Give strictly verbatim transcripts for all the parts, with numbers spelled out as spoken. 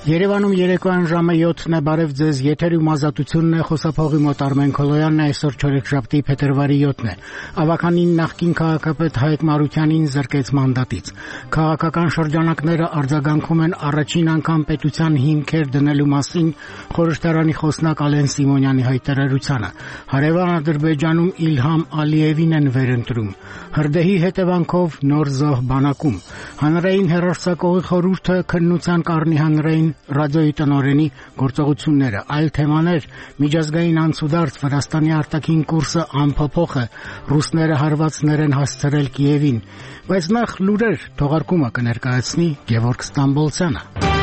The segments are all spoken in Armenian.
Երևանում երեկոյան ժամը յոթն է, բարև ձեզ, եթերում ազատությունն է, խոսափողի մոտ Արմեն Քոլոյանն է, այսօր չորեքշաբթի փետրվարի յոթն է։ Ավականին նախկին քաղաքապետ Հայկ Մարուքյանին զրկեց մանդատից։ Քաղաքական շրջանակները արձագանքում են առաջին անգամ պետության հիմքեր դնելու մասին խորհրդարանի խոսնակ Ալեն Սիմոնյանի հայտարարությանը։ Հարևան Ադրբեջանում Իլհամ Ալիևին են վերընտրում։ Հրդեհի հետևանքով նոր զոհ բանակում։ Հանրային հեռարձակողի խորհուրդը քննության կառնի հանրային ռադիոյի տնօրենի գործողությունները, այլ թեմաներ, միջազգային անցուդարձ, Վրաստանի արտաքին կուրսը անփոփոխ է, ռուսները հարվածներ են հասցրել Կիևին, բայց նախ լուրեր թողարկումը կներկայացնի Գևորգ Ստամբոլցյանը։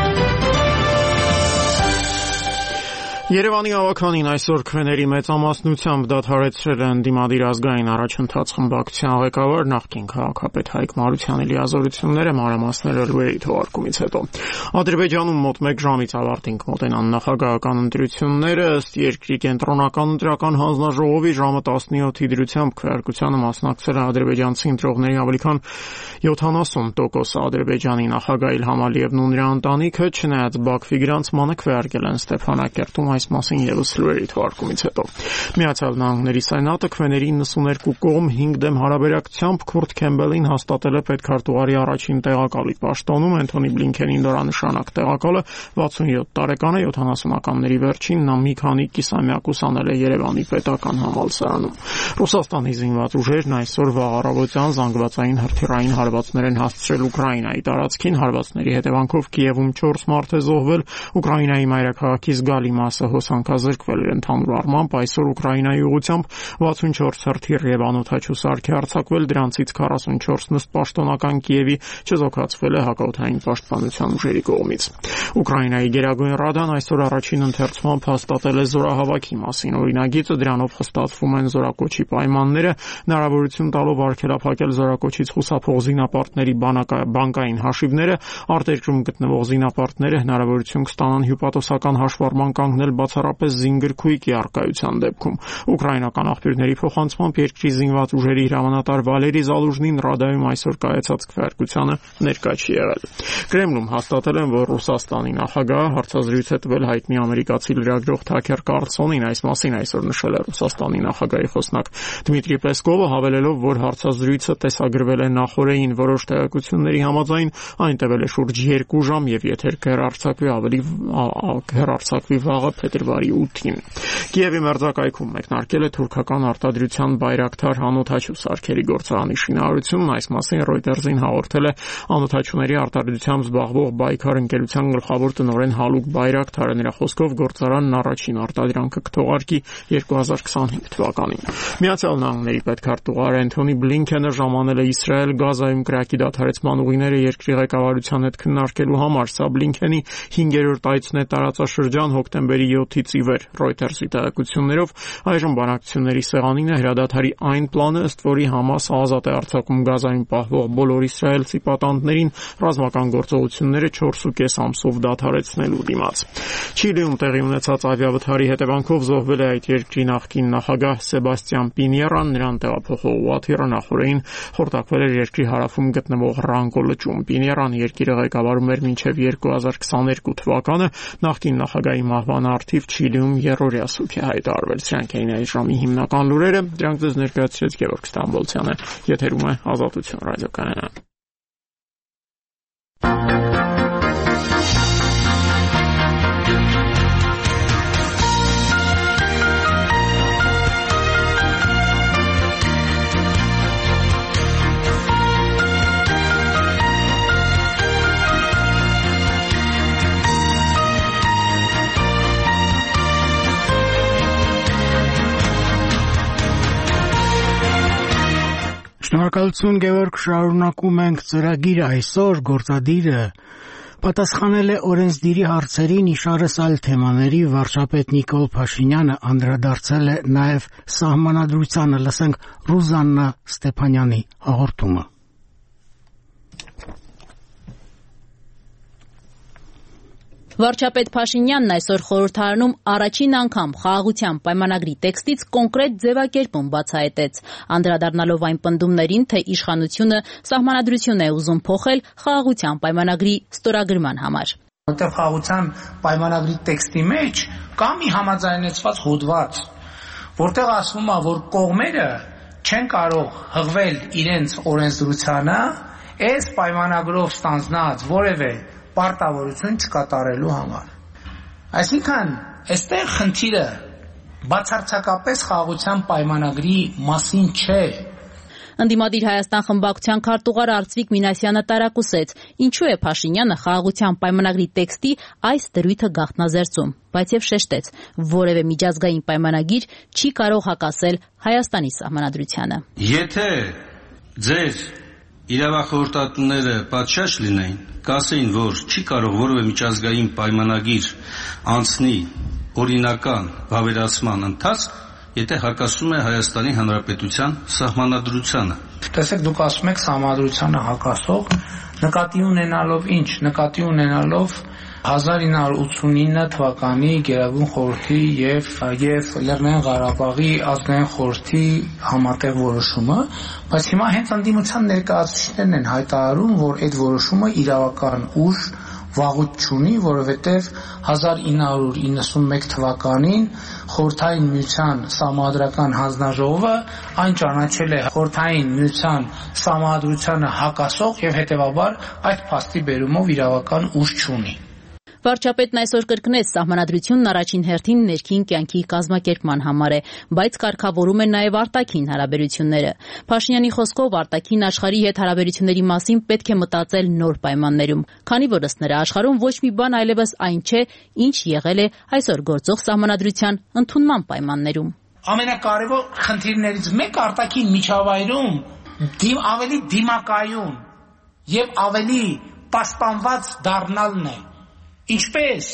Երևանի ավականին այսօր քվեների մեծամասնությամբ դադարեցրել են ընդդիմադիր ազգային առաջընթաց խմբակցության ղեկավար նախկին քաղաքապետ Հայկ Մարուքյանի լիազորությունները մանրամասները լուրերի թողարկումից հետո։ Ադրբեջանում մոտ մեկ ժամից ավարտին կմոտենան նախագահական ընտրությունները, ըստ երկրի կենտրոնական ընտրական հանձնաժողովի ժամը տասնյոթի դրությամբ քվեարկությանը մասնակցել են ադրբեջանցի ընտրողների ավելի քան յոթանասուն տոկոսը։ Ադրբեջանի նախագահ Իլհամ Ալիևն ու նրա ընտանիքը, չնայած Բաքվի գրանցմանը, քվեարկել են Ստեփանակերտում, այս մասին ևս լուրերի թողարկումից հետո։ Միացյալ Նահանգների Սենատը քվեների իննսուներկու կողմ հինգ դեմ հարաբերակցությամբ Քուրտ Քեմբելին հաստատել է պետքարտուղարի առաջին տեղակալի պաշտոնում, Էնթոնի Բլինքենին դորանշանակ տեղակալը վաթսունյոթ տարեկան է, յոթանասունականների վերջին նա մի քանի կիսամյակ ուսանել է Երևանի պետական համալսարանում։ Ռուսաստանի զինված ուժերն այսօր վաղ առավոտյան զանգվածային հրթիռային հարվածներ են հասցրել Ուկրաինայի տարածքին, հարվածների հետևանքով Կիևում չորս մարդ է զոհվել, Ուկրաինայի մայրաքաղաքի զգալի մասը հոսանքազրկվել էր ընդհանուր առմամբ, այսօր Ուկրաինայի ուղղությամբ վաթսունչորս հրթիռ եւ անօդաչու սարք է արձակվել, դրանցից քառասունչորսն ըստ պաշտոնական Կիևի չզոքացվել է հակաօդային պաշտպանության ուժերի կողմից։ Ուկրաինայի Գերագույն ռադան այսօր առաջին ընթերցմամբ հաստատել է զորահավաքի մասին օրինագիծը, դրանով խստացվում են զորակոչի պայմանները, հնարավորություն տալով արգելափակել զորակոչից խուսափող զինապարտների բանկային հաշիվները, արտերկրում գտնվող զինապարտները հնարավորություն կստանան հյուպատոսական հաշվառման կանգնել բացառապես զինգրքույկի առկայության դեպքում։ Ուկրաինական աղբյուրների փոխանցմամբ երկրի զինված ուժերի հրամանատար Վալերի Զալուժնին ռադայում այսօր կայացած քվեարկությանը ներկա չի եղել։ Կրեմլում հաստատել են, որ Ռուսաստանի նախագահը հարցազրույց է տվել հայտնի ամերիկացի լրագրող Թաքեր Կարլսոնին, այս մասին այսօր նշել է Ռուսաստանի նախագահի խոսնակ Դմիտրի Պեսկովը, հավելելով, որ հարցազրույցը տեսագրվել է նախօրեին, որոշ տեղեկությունների համաձայն այն տևել է շուրջ երկու ժամ եւ եթեր կհեռարձակվի ավելի հեռարձակվի վաղը փետրվարի ութին։ Կիևի մերձակայքում մեկնարկել է թուրքական արտադրության Բայրակթար անօդաչու սարքերի գործարանի շինարարությունն, այս մասին Reuters-ին հաղորդել է անօդաչուների արտադրությամբ զբաղվող Բայքար ընկերության գլխավոր տնօրեն Հալուկ Բայրակթարը, նրա խոսքով գործարանն առաջին արտադրանքը կթողարկի երկու հազար քսանհինգ թվականին։ Միացյալ Նահանգների պետքարտուղար Էնթոնի Բլինքենը ժամանել է Իսրայել Գազայում կրակի դադարեցման ուղիները երկրի ղեկավարության հետ քննարկելու համար, սա Բլինքենի հինգերորդ այցն է տարածաշրջան հոկտեմբերի յոթից ի վեր։ Reuters-ի տեղեկություններով այժմ բանակցությունների սեղանին է հրադադարի այն պլանը, ըստ որի Համասը ազատ է արձակում Գազայում պահվող բոլոր իսրայելցի պատանդներին ռազմական գործողությունները չորսուկես ամսով դադարեցնելու դիմաց։ Չիլիում տեղի ունեցած ավիավթարի հետևանքով զոհվել է այդ երկրի նախկին նախագահ Սեբաստիան Պինիերան, նրան տեղափոխող ուղղաթիռը նախորդին խորտակվել էր երկրի հարավում գտնվող Ռանկո լճում։ Պինիերան երկիրը ղեկավարում էր մինչև երկու հազար քսաներկու թվականը, նախկին նախագահի մահվան առթիվ Չիլիում երրորդյա սուգ է հայտարարվել։ Սրանք էին այս ժամի հիմնական լուրերը, դրանք ձեզ ներկայացրեց Գևորգ Ստամբոլցյանը, եթերում է Ազատություն ռադիոկայանը։ Շնորհակալություն Գևորգ, շարունակում ենք ծրագիրը։ Այսօր գործադիրը պատասխանել է օրենսդիրի հարցերին, իշարս այլ թեմաների վարչապետ Նիկոլ Փաշինյանը անդրադարձել է նաև սահմանադրությանը, լսենք Ռուզաննա Ստեփանյանի հաղորդումը։ Վարչապետ Փաշինյանն այսօր խորհրդարանում առաջին անգամ խաղաղության պայմանագրի տեքստից կոնկրետ ձևակերպում բացահայտեց, անդրադառնալով այն պնդումներին, թե իշխանությունը սահմանադրություն է ուզում փոխել խաղաղության պայմանագրի ստորագրման համար։ Որտեղ խաղաղության պայմանագրի տեքստի մեջ կա մի համաձայնեցված հոդված, որտեղ ասվում է, որ կողմերը չեն կարող հղվել իրենց օրենսդրությանը այս պայմանագրով ստանձնած որևէ պարտավորություն չկատարելու համար։ Այսինքն, այստեղ խնդիրը բացարձակապես խաղաղության պայմանագրի մասին չէ։ Ընդդիմադիր Հայաստան խմբակցության քարտուղար Արծվիկ Մինասյանը տարակուսեց, ինչու է Փաշինյանը խաղաղության պայմանագրի տեքստի այս դրույթը գաղտնազերծում, բայց եւ շեշտեց, որևէ միջազգային պայմանագիր չի կարող հակասել Հայաստանի սահմանադրությանը։ Եթե ձեր իրավախորհրդատուները պատշաճ լինեին, կասեին, որ չի կարող որևէ միջազգային պայմանագիր անցնի օրինական վավերացման ընթացք, եթե հակասում է Հայաստանի Հանրապետության սահմանադրությանը։ Տեսեք, դուք ասում եք սահմանադրությանը հակասող, նկատի ունենալով ինչ, նկատի ունենալով հազար ինը հարյուր ութսունինը թվականի Գերագույն խորհրդի եւ եւ Լեռնային Ղարաբաղի ազգային խորհրդի համատեղ որոշումը, բայց հիմա հենց ընդդիմության ներկայացուցիչներն են հայտարարում, որ այդ որոշումը իրավական ուժ վաղուց չունի, որովհետև հազար ինը հարյուր իննսունմեկ թվականին Խորհրդային Միության Սահմանադրական հանձնաժողովը այն ճանաչել է Խորհրդային Միության Սահմանադրությանը հակասող եւ հետեւաբար այդ փաստի բերումով իրավական ուժ չունի։ Վարչապետն այսօր կրկնեց սահմանադրությունն առաջին հերթին ներքին կյանքի կազմակերպման համար է, բայց կարգավորում է նաև արտաքին հարաբերությունները։ Փաշինյանի խոսքով արտաքին աշխարհի հետ հարաբերությունների մասին պետք է մտածել նոր պայմաններում, քանի որ ըստ նրա աշխարհում ոչ մի բան այլևս այն չէ, ինչ եղել է այսօր գործող սահմանադրության ընդունման պայմաններում։ Ամենակարևոր խնդիրներից մեկը արտաքին միջավայրում դիմ ավելի դիմակայուն եւ ավելի պաշտպանված դառնալն է։ Ինչպես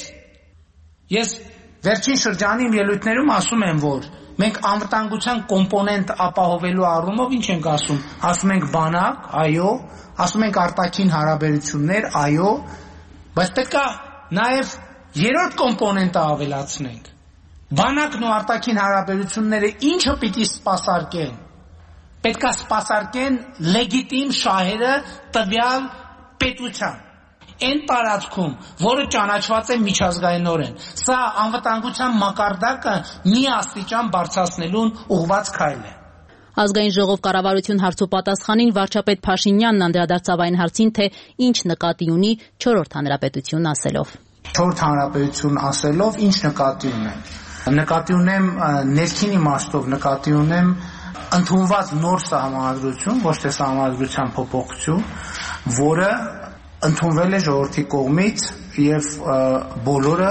ես վերջին շրջանի ելույթներում ասում եմ, որ մենք անվտանգության կոմպոնենտ ապահովելու առումով ինչ ենք ասում, ասում ենք բանակ, այո, ասում ենք արտաքին հարաբերություններ, այո, բայց պետք է նաև երրորդ կոմպոնենտը ավելացնենք։ Բանակն ու արտաքին հարաբերությունները ինչը պիտի սպասարկեն։ Պետք է սպասարկեն լեգիտիմ շահերը տվյալ պետության։ Այն տարածքում, որը ճանաչված է միջազգայինորեն, սա անվտանգության մակարդակը մի աստիճան բարձրացնելուն ուղղված քայլ է։ Ազգային ժողով կառավարություն հարցու պատասխանին վարչապետ Փաշինյանն անդրադարձավ այն հարցին, թե ինչ նկատի ունի չորրորդ հանրապետություն ասելով։ Չորրորդ հանրապետություն ասելով ինչ նկատի ունեմ։ Նկատի ունեմ ներքին իմաստով, նկատի ունեմ ընդունված նոր սահմանադրություն, ոչ թե սահմանադրության փոփոխություն, որը ընդունվել է ժողովրդի կողմից եւ բոլորը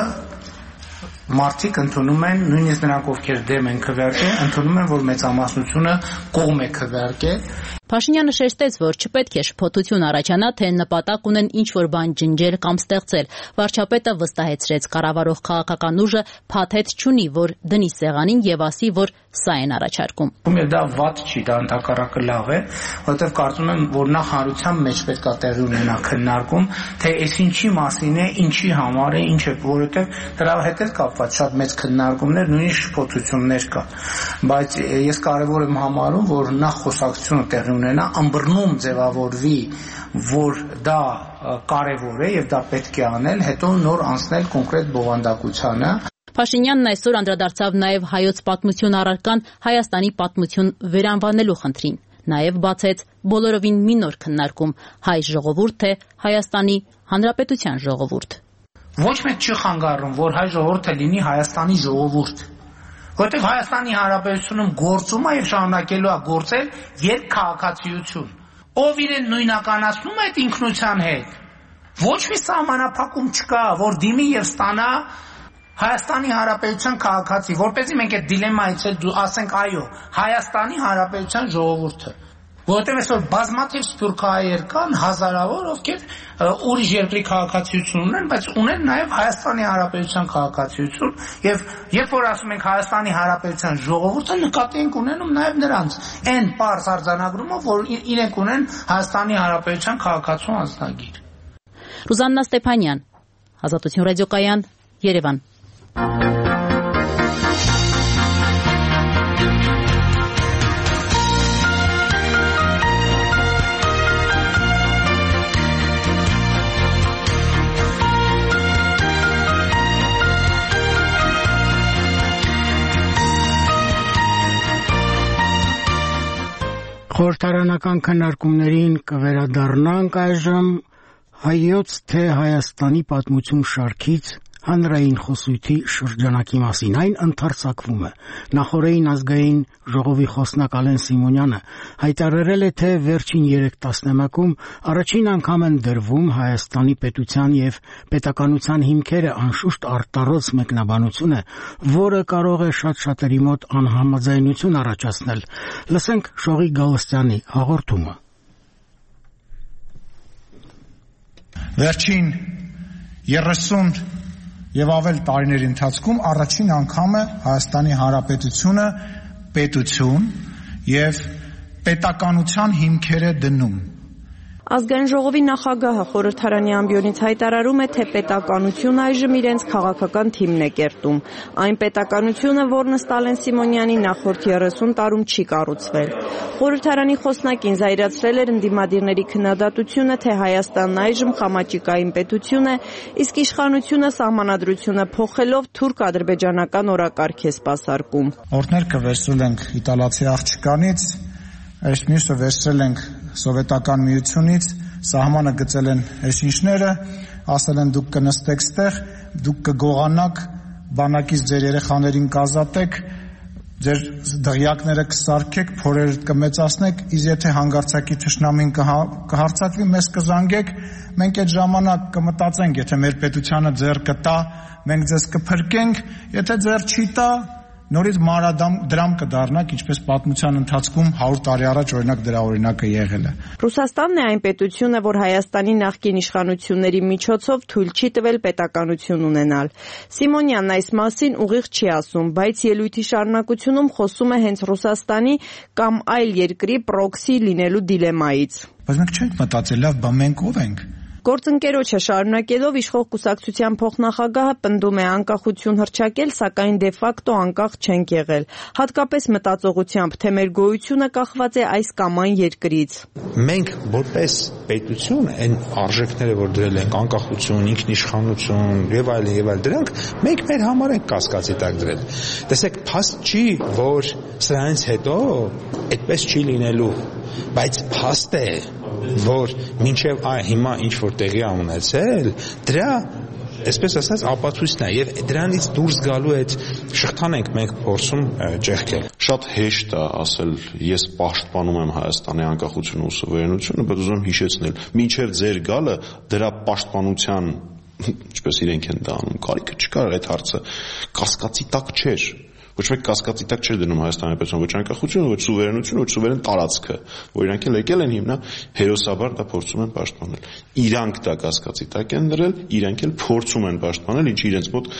մարդիկ ընդունում են, նույնիսկ նրանք ովքեր դեմ են քվեարկել, ընդունում են, որ մեծամասնությունը կողմ է քվեարկել։ Փաշինյանը շեշտեց, որ չպետք է շփոթություն առաջանա, թե նպատակ ունեն ինչ-որ բան ջնջել կամ ստեղծել։ Վարչապետը վստահեցրեց, կառավարող քաղաքական ուժը փաթեթ չունի, որ դնի սեղանին եւ ասի, որ սա են առաջարկում։ Ու դա վատ չի, դա ընդհակառակը լավ է, որովհետեւ կարծում եմ, որ նախ հանրության մեջ պետք է տեղի ունենա քննարկում, թե այս ինչի մասին է, ինչի համար է, ինչ է, որովհետեւ դրա հետ էլ կապված շատ մեծ քննարկումներ, նույնիսկ շփոթություններ կա։ Բայց ես կարևոր եմ համարում, որ նախ խոսակցությունը տեղի ունենա, ըմբռնում ձևավորվի, որ դա կարևոր է եւ դա պետք է անել, հետո նոր անցնել կոնկրետ բովանդակությանը։ Փաշինյանն այսօր անդրադարձավ նաև հայոց պատմություն առարկան Հայաստանի պատմություն վերանվանելու խնդրին։ Նաև բացեց բոլորովին մի նոր քննարկում՝ հայ ժողովուրդ թե Հայաստանի Հանրապետության ժողովուրդ։ Ոչ մեկ չի խանգարում, որ հայ ժողովուրդը լինի Հայաստանի ժողովուրդ, որտեղ Հայաստանի Հանրապետությունում գործում է եւ շարունակելու է գործել երկքաղաքացիություն։ Ով իրեն նույնականացնում է այդ ինքնության հետ, ոչ մի սահմանափակում չկա, որ դիմի եւ ստանա Հայաստանի Հանրապետության քաղաքացի, որպեսզի մենք այդ դիլեմայից էլ ասենք այո, Հայաստանի Հանրապետության ժողովուրդը, որովհետև այսօր բազմաթիվ սփյուռքահայեր կան, հազարավոր, ովքեր ուրիշ երկրի քաղաքացիություն ունեն, բայց ունեն նաև Հայաստանի Հանրապետության քաղաքացիություն, եւ երբ որ ասում ենք Հայաստանի Հանրապետության ժողովուրդը, նկատի ենք ունենում նաև նրանց այն պարզ արձանագրումով, որ իրենք ունեն Հայաստանի Հանրապետության քաղաքացու անձնագիր։ Ռուզաննա Ստեփանյան, Ազատություն ռադիոկայան, Երևան։ Խորհրդարանական քննարկումներին կվերադառնանք այժմ հայոց թե Հայաստանի պատմություն շարքից հանրային խոսույթի շրջանակի մասին այն ընդարձակվում է։ Նախորդին ազգային ժողովի խոսնակ Ալեն Սիմոնյանը հայտարարել է, թե վերջին երեք տասնամյակում առաջին անգամ են դրվում Հայաստանի պետության եւ պետականության հիմքերը անշուշտ արտառոց մեկնաբանություն է, որը կարող է շատ շատերի մոտ անհամաձայնություն առաջացնել։ Լսենք Շողիկ Գալստյանի հաղորդումը։ Վերջին երեսուն եւ ավել տարիների ընթացքում առաջին անգամ է Հայաստանի Հանրապետությունը պետություն եւ պետականության հիմքերը դնում։ Ազգային ժողովի նախագահը խորհրդարանի ամբիոնից հայտարարում է, թե պետականությունը այժմ իրենց քաղաքական թիմն է կերտում։ Այն պետականությունը, որն ըստ Ալեն Սիմոնյանի նախորդ երեսուն տարում չի կառուցվել։ Խորհրդարանի խոսնակին զայրացրել էր ընդդիմադիրների քննադատությունը, թե Հայաստանն այժմ խամաճիկային պետություն է, իսկ իշխանությունը սահմանադրությունը փոխելով թուրք-ադրբեջանական օրակարգ է սպասարկում։ Օրդներքը վերցրել ենք իտալացի աղջկանից, այս մյուսը վերցրել ենք Սովետական միությունից, սահմանը գծել են հեշինչները, ասել են դուք կնստեք ստեղ, դուք կգողանաք, բանակից ձեր երեխաներին կազատեք, ձեր դղյակները կսարքեք, փորերը կմեծացնեք, իսկ եթե հանգարցակի թշնամին կհարձակվի, մեզ կզանգեք, մենք այդ ժամանակ կմտածենք, եթե մեր պետությանը ձեռ կտա, մենք ձեզ կփրկենք, եթե ձեռ չի տա, նորից մանրադրամ կդառնանք, ինչպես պատմության ընթացքում հարյուր տարի առաջ օրինակ դրա օրինակը եղել է։ Ռուսաստանն է այն պետությունը, որ Հայաստանի նախկին իշխանությունների միջոցով թույլ չի տվել պետականություն ունենալ։ Սիմոնյանն այս մասին ուղիղ չի ասում, բայց ելույթի շարունակությունում խոսում է հենց Ռուսաստանի կամ այլ երկրի պրոքսի լինելու դիլեմայից։ Բայց մենք չենք մտածել, լավ, բա մենք ով ենք։ Գործընկերոջը շարունակելով իշխող կուսակցության փոխնախագահը պնդում է անկախություն հռչակել, սակայն դե ֆակտո անկախ չենք եղել, հատկապես մտածողությամբ, թե մեր գոյությունը կախված է այս կամ այն երկրից։ Մենք որպես պետություն այն արժեքները, որ դրել ենք, անկախություն, ինքնիշխանություն եւ այլն եւ այլ դրանք, մենք մեր համար ենք կասկածի տակ դրել։ Տեսեք, փաստ չի, որ սրանից հետո այդպես չի լինելու, բայց փաստ է, որ մինչև այ հիմա ինչ որ տեղի է ունեցել, դրա, այսպես ասած, ապացույցն է եւ դրանից դուրս գալու այդ շղթան ենք մենք փորձում ճեղքել։ Շատ հեշտ է ասել, ես պաշտպանում եմ Հայաստանի անկախությունը ու սուվերենությունը, բայց ուզում եմ հիշեցնել, մինչև ձեր գալը դրա պաշտպանության, ինչպես իրենք են դա անում, կարիքը չկար այդ հարցը կասկածի տակ չէր։ Ոչ մեկ կասկածի տակ չէր դնում Հայաստանի պետությունը, ոչ անկախությունը, ոչ սուվերենությունը, ոչ սուվերեն տարածքը, որ իրանք էլ եկել են հիմնա հերոսաբար դա փորձում են պաշտպանել։ Իրանք դա կասկածի տակ են դրել, իրանք էլ փորձում են պաշտպանել, ինչը իրենց մոտ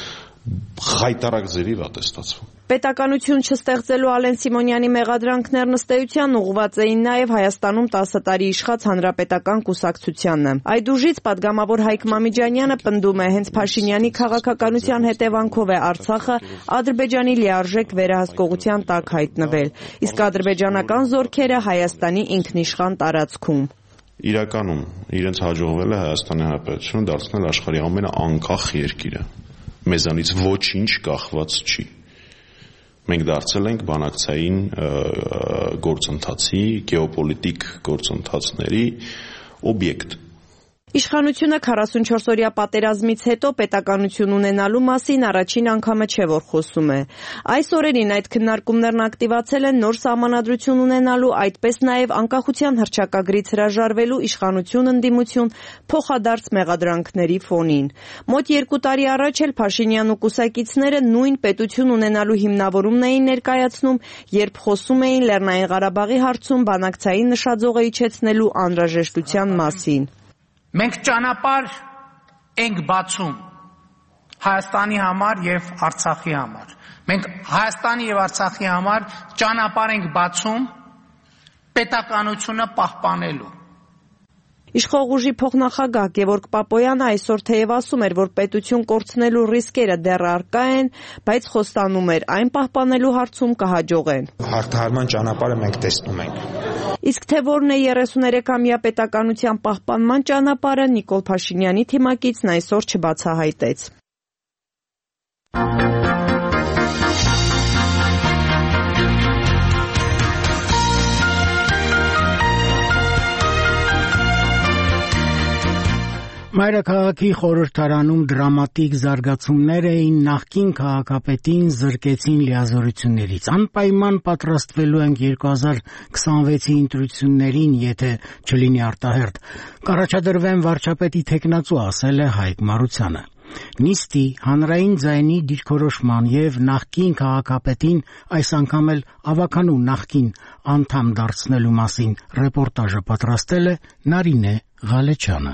խայտարակ ձևի վատ է ստացվում։ Պետականություն չստեղծելու Ալեն Սիմոնյանի մեղադրանքներն ըստ էության ուղղված էին նաև Հայաստանում տասը տարի իշխած Հանրապետական կուսակցությանը։ Այդ ուժից պատգամավոր Հայկ Մամիջանյանը պնդում է, հենց Փաշինյանի քաղաքականության հետևանքով է Արցախը Ադրբեջանի լիարժեք վերահսկողության տակ հայտնվել, իսկ ադրբեջանական զորքերը Հայաստանի ինքնիշխան տարածքում։ Իրականում իրենց հաջողվել է Հայաստանի Հանրապետությունը դարձնել աշխարհի ամենաանկախ երկիրը։ Մեզանից ոչինչ կախված չի։ Մենք դարձել ենք բանակցային գործընթացի, գեոպոլիտիկ գործընթացների օբյեկտ։ Իշխանությունը քառասունչորսօրյա պատերազմից հետո պետականություն ունենալու մասին առաջին անգամը չէ, որ խոսում է։ Այս օրերին այդ քննարկումներն ակտիվացել են նոր սահմանադրություն ունենալու, այդպես նաև անկախության հռչակագրից հրաժարվելու իշխանություն ընդդիմություն փոխադարձ մեղադրանքների ֆոնին։ Մոտ երկու տարի առաջ էլ Փաշինյան ու կուսակիցները նույն պետություն ունենալու հիմնավորումն էին ներկայացնում, երբ խոսում էին Լեռնային Ղարաբաղի հարցում բանակցային նշաձողը իջեցնելու անհրաժեշտության մասին։ Մենք ճանապարհ ենք բացում Հայաստանի համար եւ Արցախի համար։ Մենք Հայաստանի եւ Արցախի համար ճանապարհ ենք բացում պետականությունը պահպանելու։ Իշխող ուժի փոխնախագահ Գևորգ Պապոյանը այսօր թեև ասում էր, որ պետություն կորցնելու ռիսկերը դեռ առկա են, բայց խոստանում էր, այն պահպանելու հարցում կհաջողեն։ Հաղթահարման ճանապարհը մենք տեսնում ենք։ Իսկ թե որն է երեսուներեքամյա պետականության պահպանման ճանապարհը, Նիկոլ Փաշինյանի թիմակիցն այսօր չբացահայտեց։ Մայրաքաղաքի խորհրդարանում դրամատիկ զարգացումներ էին նախկին քաղաքապետին զրկեցին լիազորություններից։ Անպայման պատրաստվելու ենք երկու հազար քսանվեցի ընտրություններին, եթե չլինի արտահերթ։ Կառաջադրվեն վարչապետի թեկնածու, ասել է Հայկ Մարությանը։ Նիստի հանրային ձայնի դիրքորոշման եւ նախկին քաղաքապետին այս անգամ էլ ավականու նախկին անդամ դարձնելու մասին ռեպորտաժը պատրաստել է Նարինե Ղալեչյանը։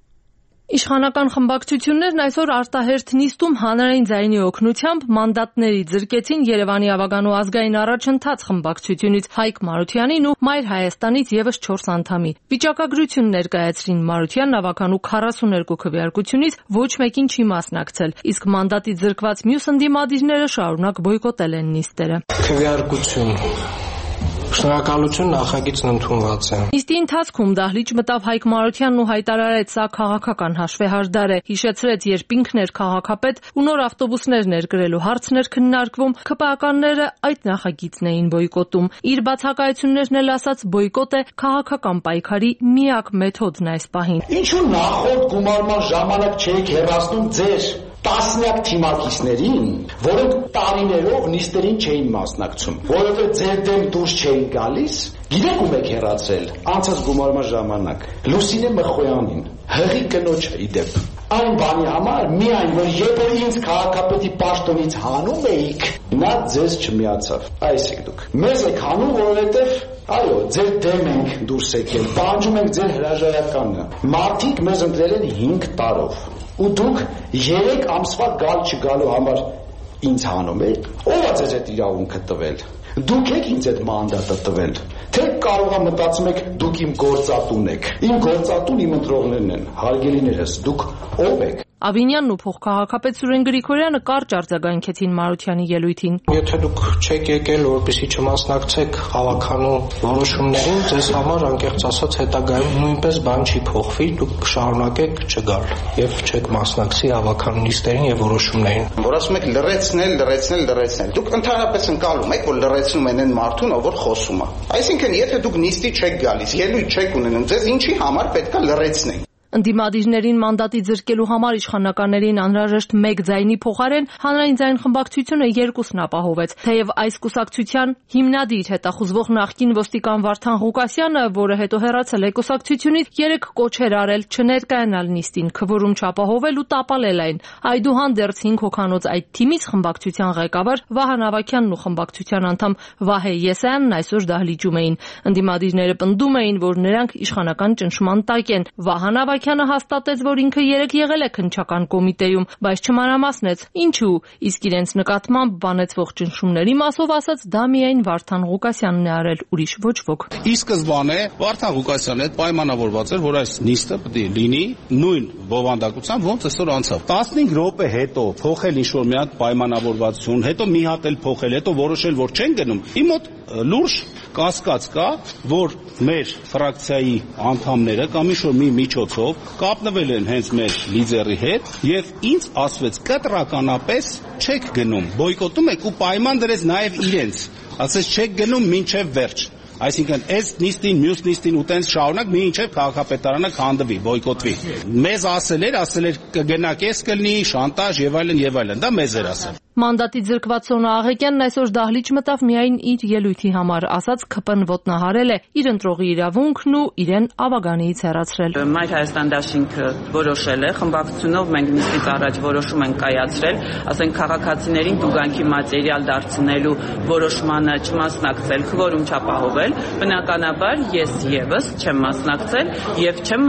Իշխանական խմբակցություններն այսօր արտահերթ նիստում հանրային ձայնի օգնությամբ մանդատների զրկեցին Երևանի ավագանու ազգային առաջընթաց խմբակցությունից Հայկ Մարությանին ու Մայր Հայաստանից եւս չորս անդամի։ Վիճակագրություն ներկայացրին Մարությանն ավագանու քառասուներկու քվեարկությունից ոչ մեկին չի մասնակցել, իսկ մանդատի զրկված մյուս ընդդիմադիրները շարունակ բոյկոտել են նիստերը։ Քվեարկություն Շնորհակալություն, նախագիծն ընդունված է։ Նիստի ընթացքում դահլիճ մտավ Հայկ Մարությանն ու հայտարարեց, սա քաղաքական հաշվեհարդար է, հիշեցրեց, երբ ինքն էր քաղաքապետ ու նոր ավտոբուսներ ներկրելու հարցներ քննարկվում, ՔՊԱ-ականները այդ նախագիծն էին բոյկոտում։ Իր բացակայություններն էլ ասաց, բոյկոտ է քաղաքական պայքարի միակ մեթոդն այս պահին։ Ինչու նախորդ գումարման ժամանակ չէիք հեռացնում ձեր տասնյակ թիմակիցներին, որոնք տարիներով նիստերին չէին մասնակցում, որովհետև ձեր դեմ դուրս չէին գալիս, գիտեք ում եք հեռացել անցած գումարման ժամանակ, Լուսինե Մխոյանին, հղի կնոջը իդեպ։ Այն բանի համար միայն, որ երբ որ ինձ քաղաքապետի պաշտոնից հանում էիք, նա ձեզ չմիացավ։ Այս եք դուք։ Մեզ եք հանում, որովհետև այո, ձեր դեմ ենք դուրս եկել, պահանջում ենք ձեր հրաժարականը։ Մարդիկ մեզ ընտրել են հինգ տարով։ Ու դուք երեք ամսվա գալ չգալու համար ինձ հանում եք։ Ո՞վ է ձեզ այդ իրավունքը տվել։ Դուք եք ինձ այդ մանդատը տվել։ Թե կարող է մտածում եք դուք իմ գործատուն եք։ Իմ գործատուն իմ ընտրողներն են, հարգելիներս, դուք ո՞վ եք։ Ավինյանն ու փոխքաղաքապետ Սուրեն Գրիգորյանը կարճ արձագանքեցին Մարությանի ելույթին։ Եթե դուք չեք եկել, որպեսզի չմասնակցեք հավաքանու որոշումներին, ձեզ համար անկեղծ ասած հետագայում նույնպես բան չի փոխվի, դուք շարունակեք չգալ եւ չեք մասնակցի հավաքանու նիստերին եւ որոշումներին։ Որ ասում եք լրացնել, լրացնել, լրացնել։ Դուք ընդհանրապես ընկալում եք, որ լրացնում են այն մարդուն, ով որ խոսում է։ Այսինքն, եթե դուք նիստի չեք գալիս, ելույթ չեք ունենում, ձեզ ինչի համար պետք է լրացնեն։ Ընդդիմադիրներին մանդատի զրկելու համար իշխանականներին անհրաժեշտ մեկ ձայնի փոխարեն հանրային ձայն խմբակցությունը երկուսն ապահովեց։ Թեև այս կուսակցության հիմնադիր հետախուզվող նախկին ոստիկան Վարդան Ղուկասյանը, որը հետո հեռացել է կուսակցությունից, երեք կոչեր արել չներկայանալ նիստին, քվորում չապահովել ու տապալել այն։ Այդուհանդերձ հինգ հոգանոց այդ թիմից խմբակցության ղեկավար Վահան Ավագյանն ու խմբակցության անդամ Վահե Եսայանն այսօր դահլիճում էին։ Ընդդիմադիրները պնդում էին, որ նրանք իշխանական ճնշման տակ են։ Վահան Ավագյանը հաստատեց, որ ինքը երեք եղել է քննչական կոմիտեում, բայց չմանրամասնեց ինչու, իսկ իրենց նկատմամբ բանեցվող ճնշումների մասով ասաց, դա միայն Վարդան Ղուկասյանն է արել, ուրիշ ոչ ոք։ Ի սկզբանե Վարդան Ղուկասյանը հետ պայմանավորված էր, որ այս նիստը պետք է լինի նույն բովանդակությամբ, ոնց այսօր անցավ։ տասնհինգ րոպե հետո փոխել ինչ-որ մի հատ պայմանավորվածություն, հետո մի հատ էլ փոխել, հետո որոշել, որ չեն գնում։ Իմ մոտ լուրջ կասկած կա, որ մեր ֆրակցիայի անդամները կամ ինչ-որ մի միջոցով կապնվել են հենց մեր լիդերի հետ եւ ինձ ասվեց կտրականապես չեք գնում, բոյկոտում եք ու պայման դրեց նաեւ իրենց, ասեց չեք գնում մինչեւ վերջ։ Այսինքն այս նիստին, մյուս նիստին ու տենց շարունակ մինչև քաղաքապետարանը քանդվի, բոյկոտվի։ Մեզ ասել էր, ասել էր կգնաք, էս կլինի, շանտաժ եւ այլն եւ այլն, դա մեզ էր ասել։ Մանդատի զրկված Սոնա Աղեկյանն այսօր դահլիճ մտավ միայն իր ելույթի համար, ասաց ՔՊ-ն ոտնահարել է իր ընտրողի իրավունքն ու իրեն ավագանիից հեռացրել։ Մայր Հայաստան դաշինքը որոշել է, խմբակցությունով մենք նիստից առաջ որոշում ենք կայացրել, ասենք քաղաքացիներին տուգանքի մատերիալ դարձնելու որոշմանը չմասնակցել, քվորում չապահովել, բնականաբար ես եւս չեմ մասնակցել եւ չեմ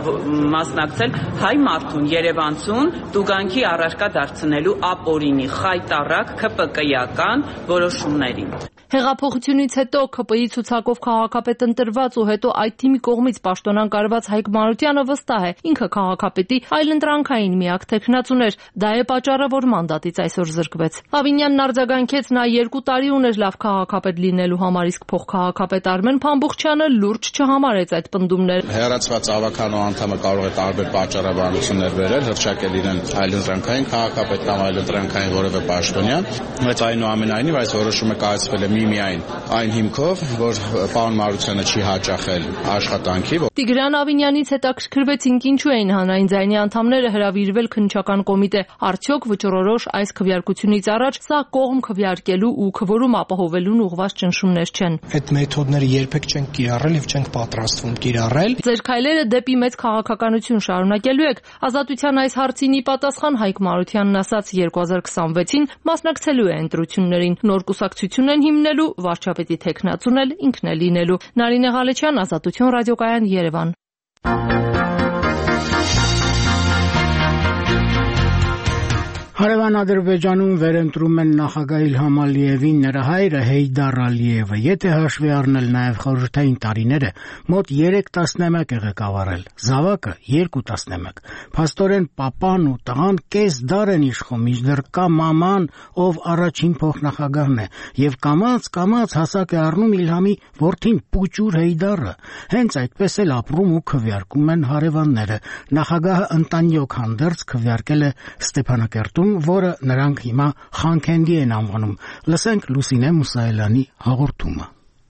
մասնակցել հայ մարդուն Երևանցուն տուգանքի առարկա դարձնելու ապօրինի հայտարարակ ՔՊԿ-ական որոշումներին։ Հեղափոխությունից հետո ՔՊ-ի ցուցակով քաղաքապետ ընտրված ու հետո այդ թիմի կողմից պաշտոնանկարված Հայկ Մարությանը վստահ է, ինքը քաղաքապետի այլընտրանքային միակ թեկնածուն էր, դա է պատճառը, որ մանդատից այսօր զրկվեց։ Ավինյանն արձագանքեց, նա երկու տարի ուներ լավ քաղաքապետ լինելու համար, իսկ փոխքաղաքապետ Արմեն Փամբուխչյանը լուրջ չհամարեց այդ պնդումները։ Հեռացված ավականու անդամը կարող է տարբեր պատճառաբանություններ բերել, հրճակել իրեն այլընտրանքային քաղաքապետ կամ այլընտրանքային որևէ պաշտոնյա, բայց այնուամենայնիվ այս որոշումը կայացվել է մի լինի միայն այն հիմքով, որ պարոն Մարությանը չի հաճախել աշխատանքի։ Տիգրան Ավինյանից հետաքրքրվեցինք ինչու էին հանրային ձայնի անդամները հրավիրվել քննչական կոմիտե։ Արդյոք վճռորոշ այս քվեարկությունից առաջ սա կողմ քվեարկելու ու քվորում ապահովելուն ուղղված ճնշումներ չեն։ Այդ մեթոդները երբեք չենք կիրառել եւ չենք պատրաստվում կիրառել։ Ձեր քայլերը դեպի մեծ քաղաքականություն շարունակելու եք։ Ազատության այս հարցին ի պատասխան Հայկ Մարությանն ասաց երկու հազար քսանվեցին մասնակցելու է ընտրություններին։ Նոր կուսակցություն են հիմնելու, վարչապետի թեկնածուն էլ ինքն է լինելու։ Նարինե Ղալեչյան, Ազատություն ռադիոկայան, Երևան։ Հարևան Ադրբեջանում վերընտրում են նախագահ Իլհամ Ալիևին նրա հայրը Հեյդար Ալիևը։ Եթե հաշվի առնել նաև խորհրդային տարիները, մոտ երեք տասնամյակ է ղեկավարել, զավակը երկու տասնամյակ։ Փաստորեն պապան ու տղան կես դար են իշխում, մինչդեռ կա մաման, ով առաջին փոխնախագահն է, եւ կամաց-կամաց հասակ է առնում Իլհամի որդին Պուճուր Հեյդարը։ Հենց այդպես էլ ապրում ու քվեարկում են հարևանները։ Նախագահը ընտանյոք հանդերձ քվեարկել է Ստեփանակերտում, որը նրանք հիմա Խանքենդի են անվանում։ Լսենք Լուսինե Մուսայելյանի հաղորդումը։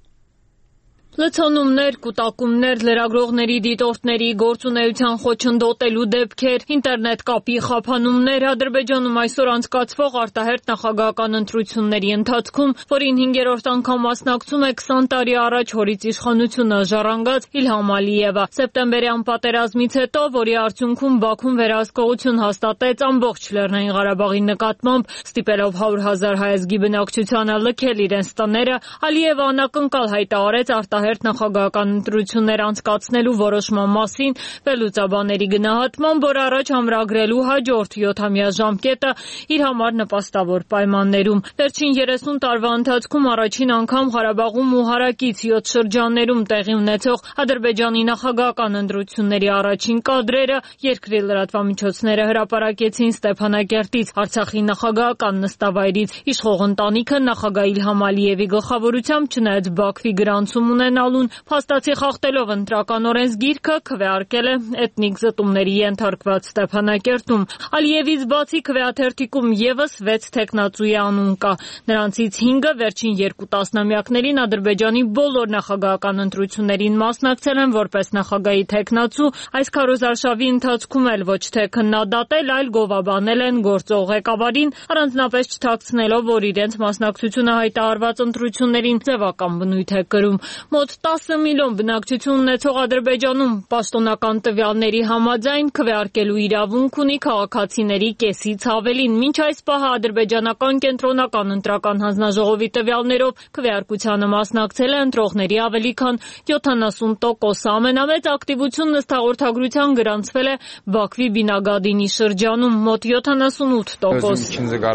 Լցոնումներ, կուտակումներ, լրագրողների դիտորդների գործունեության խոչընդոտելու դեպքեր, ինտերնետ կապի խափանումներ Ադրբեջանում այսօր անցկացվող արտահերթ նախագահական ընտրությունների ընթացքում, որին հինգերորդ անգամ մասնակցում է քսան տարի առաջ հորից իշխանությունը ժառանգած Իլհամ Ալիևը։ Սեպտեմբերյան պատերազմից հետո, որի արդյունքում Բաքուն վերահսկողություն հաստատեց ամբողջ Լեռնային Ղարաբաղի նկատմամբ, ստիպելով հարյուր հազար հայազգի բնակչությանը լքել իրենց տները, Ալիևը անակնկալ հայտարարեց արտահերթ Հերթ նախագահական ընտրություններ անցկացնելու որոշման մասին վերլուծաբանների գնահատմամբ, որ առաջ ամրագրելու հաջորդ յոթամյա ժամկետը իր համար նպաստավոր պայմաններում։ Վերջին երեսուն տարվա ընթացքում առաջին անգամ Ղարաբաղում ու հարակից յոթ շրջաններում տեղի ունեցող Ադրբեջանի նախագահական ընտրությունների առաջին կադրերը երկրի լրատվամիջոցները հրապարակեցին Ստեփանակերտից, Արցախի նախագահական նստավայրից։ Իշխող ընտանիքը նախագահ Իլհամ Ալիևի գլխավորությամբ չնայած Բաքվի գրանցում ունենալուն փաստացի խախտելով ընտրական օրենսգիրքը քվեարկել է էթնիկ զտումների ենթարկված Ստեփանակերտում։ Ալիևից բացի քվեաթերթիկում եւս վեց տեխնացուի անուն կա։ Նրանցից հինգը վերջին երկու տասնամյակներին Ադրբեջանի բոլոր նախագահական ընտրություններին մասնակցել են որպես նախագահի տեխնացու, այս քարոզարշավի ընթացքում էլ ոչ թե քննադատել, այլ գովաբանել են գործող ղեկավարին, առանձնապես չթաքցնելով, որ իրենց մասնակցությունը հայտարարված ընտրություններին ձևական բնույթ է կրում։ Մոտ տասը միլիոն բնակչություն ունեցող Ադրբեջանում պաշտոնական տվյալների համաձայն քվեարկելու իրավունք ունի քաղաքացիների կեսից ավելին։ Մինչ այս պահը ադրբեջանական կենտրոնական ընտրական հանձնաժողովի տվյալներով քվեարկությանը մասնակցել է ընտրողների ավելի քան յոթանասուն տոկոսը։ Ամենամեծ ակտիվությունն ըստ հաղորդագրության գրանցվել է Բաքվի Բինագադինի շրջանում՝ մոտ յոթանասունութ տոկոս։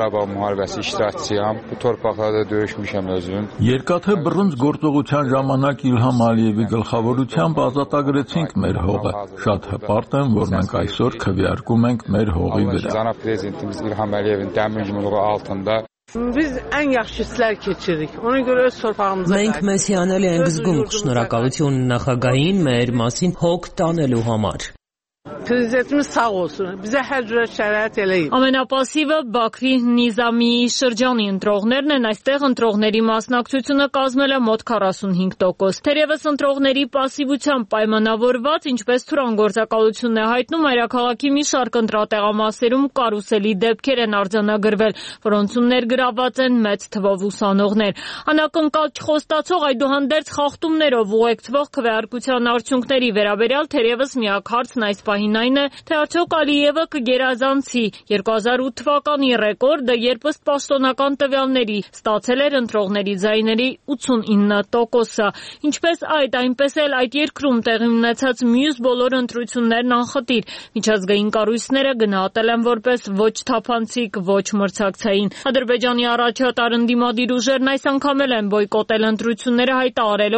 Երկաթե բռունց գործողության ժամանակ Իլհամ Ալիևի գլխավորությամբ ազատագրեցինք մեր հողը։ Շատ հպարտ եմ, որ մենք այսօր քվեարկում ենք մեր հողի վրա։ Biz en yaxşı hisslər keçiririk. Ona görə öz torpağımıza Մենք մեզ հիանալի ենք զգում, շնորհակալություն նախագահին մեր մասին հոգ տանելու համար։ Prezidentimiz sağ olsun. Bizə hər cürə şərait eləyib. Ամենապասիվը Բաքվի Նիզամիի շրջանի ընտրողներն են, այստեղ ընտրողների մասնակցությունը կազմել է մոտ քառասունհինգ տոկոս։ Թերևս ընտրողների պասիվությամբ պայմանավորված, ինչպես Թուրան գործակալությունն է հայտնում, այրաքաղաքի մի շարք ընտրատեղամասերում կարուսելի դեպքեր են արձանագրվել, որոնցում ներգրաված են մեծ թվով ուսանողներ։ Անակնկալ չխոստացող այդուհանդերձ խախտումներով ուղեկցվող քվեարկության արդյունքների վերաբերյալ թերևս միակ հարցն այս պահին այն է, թե արդյոք Ալիևը կգերազանցի երկու հազար ութ թվականի ռեկորդը, երբ ըստ պաշտոնական տվյալների ստացել էր ընտրողների ձայների ութսունինը տոկոսը։ Ինչպես այդ, այնպես էլ այդ երկրում տեղի ունեցած մյուս բոլոր ընտրություններն անխտիր։ Միջազգային կառույցները գնահատել են որպես ոչ թափանցիկ, ոչ մրցակցային։ Ադրբեջանի առաջատար ընդդիմադիր ուժերն այս անգամ էլ են բոյկոտել ընտրությունները, հայտարարելով, որ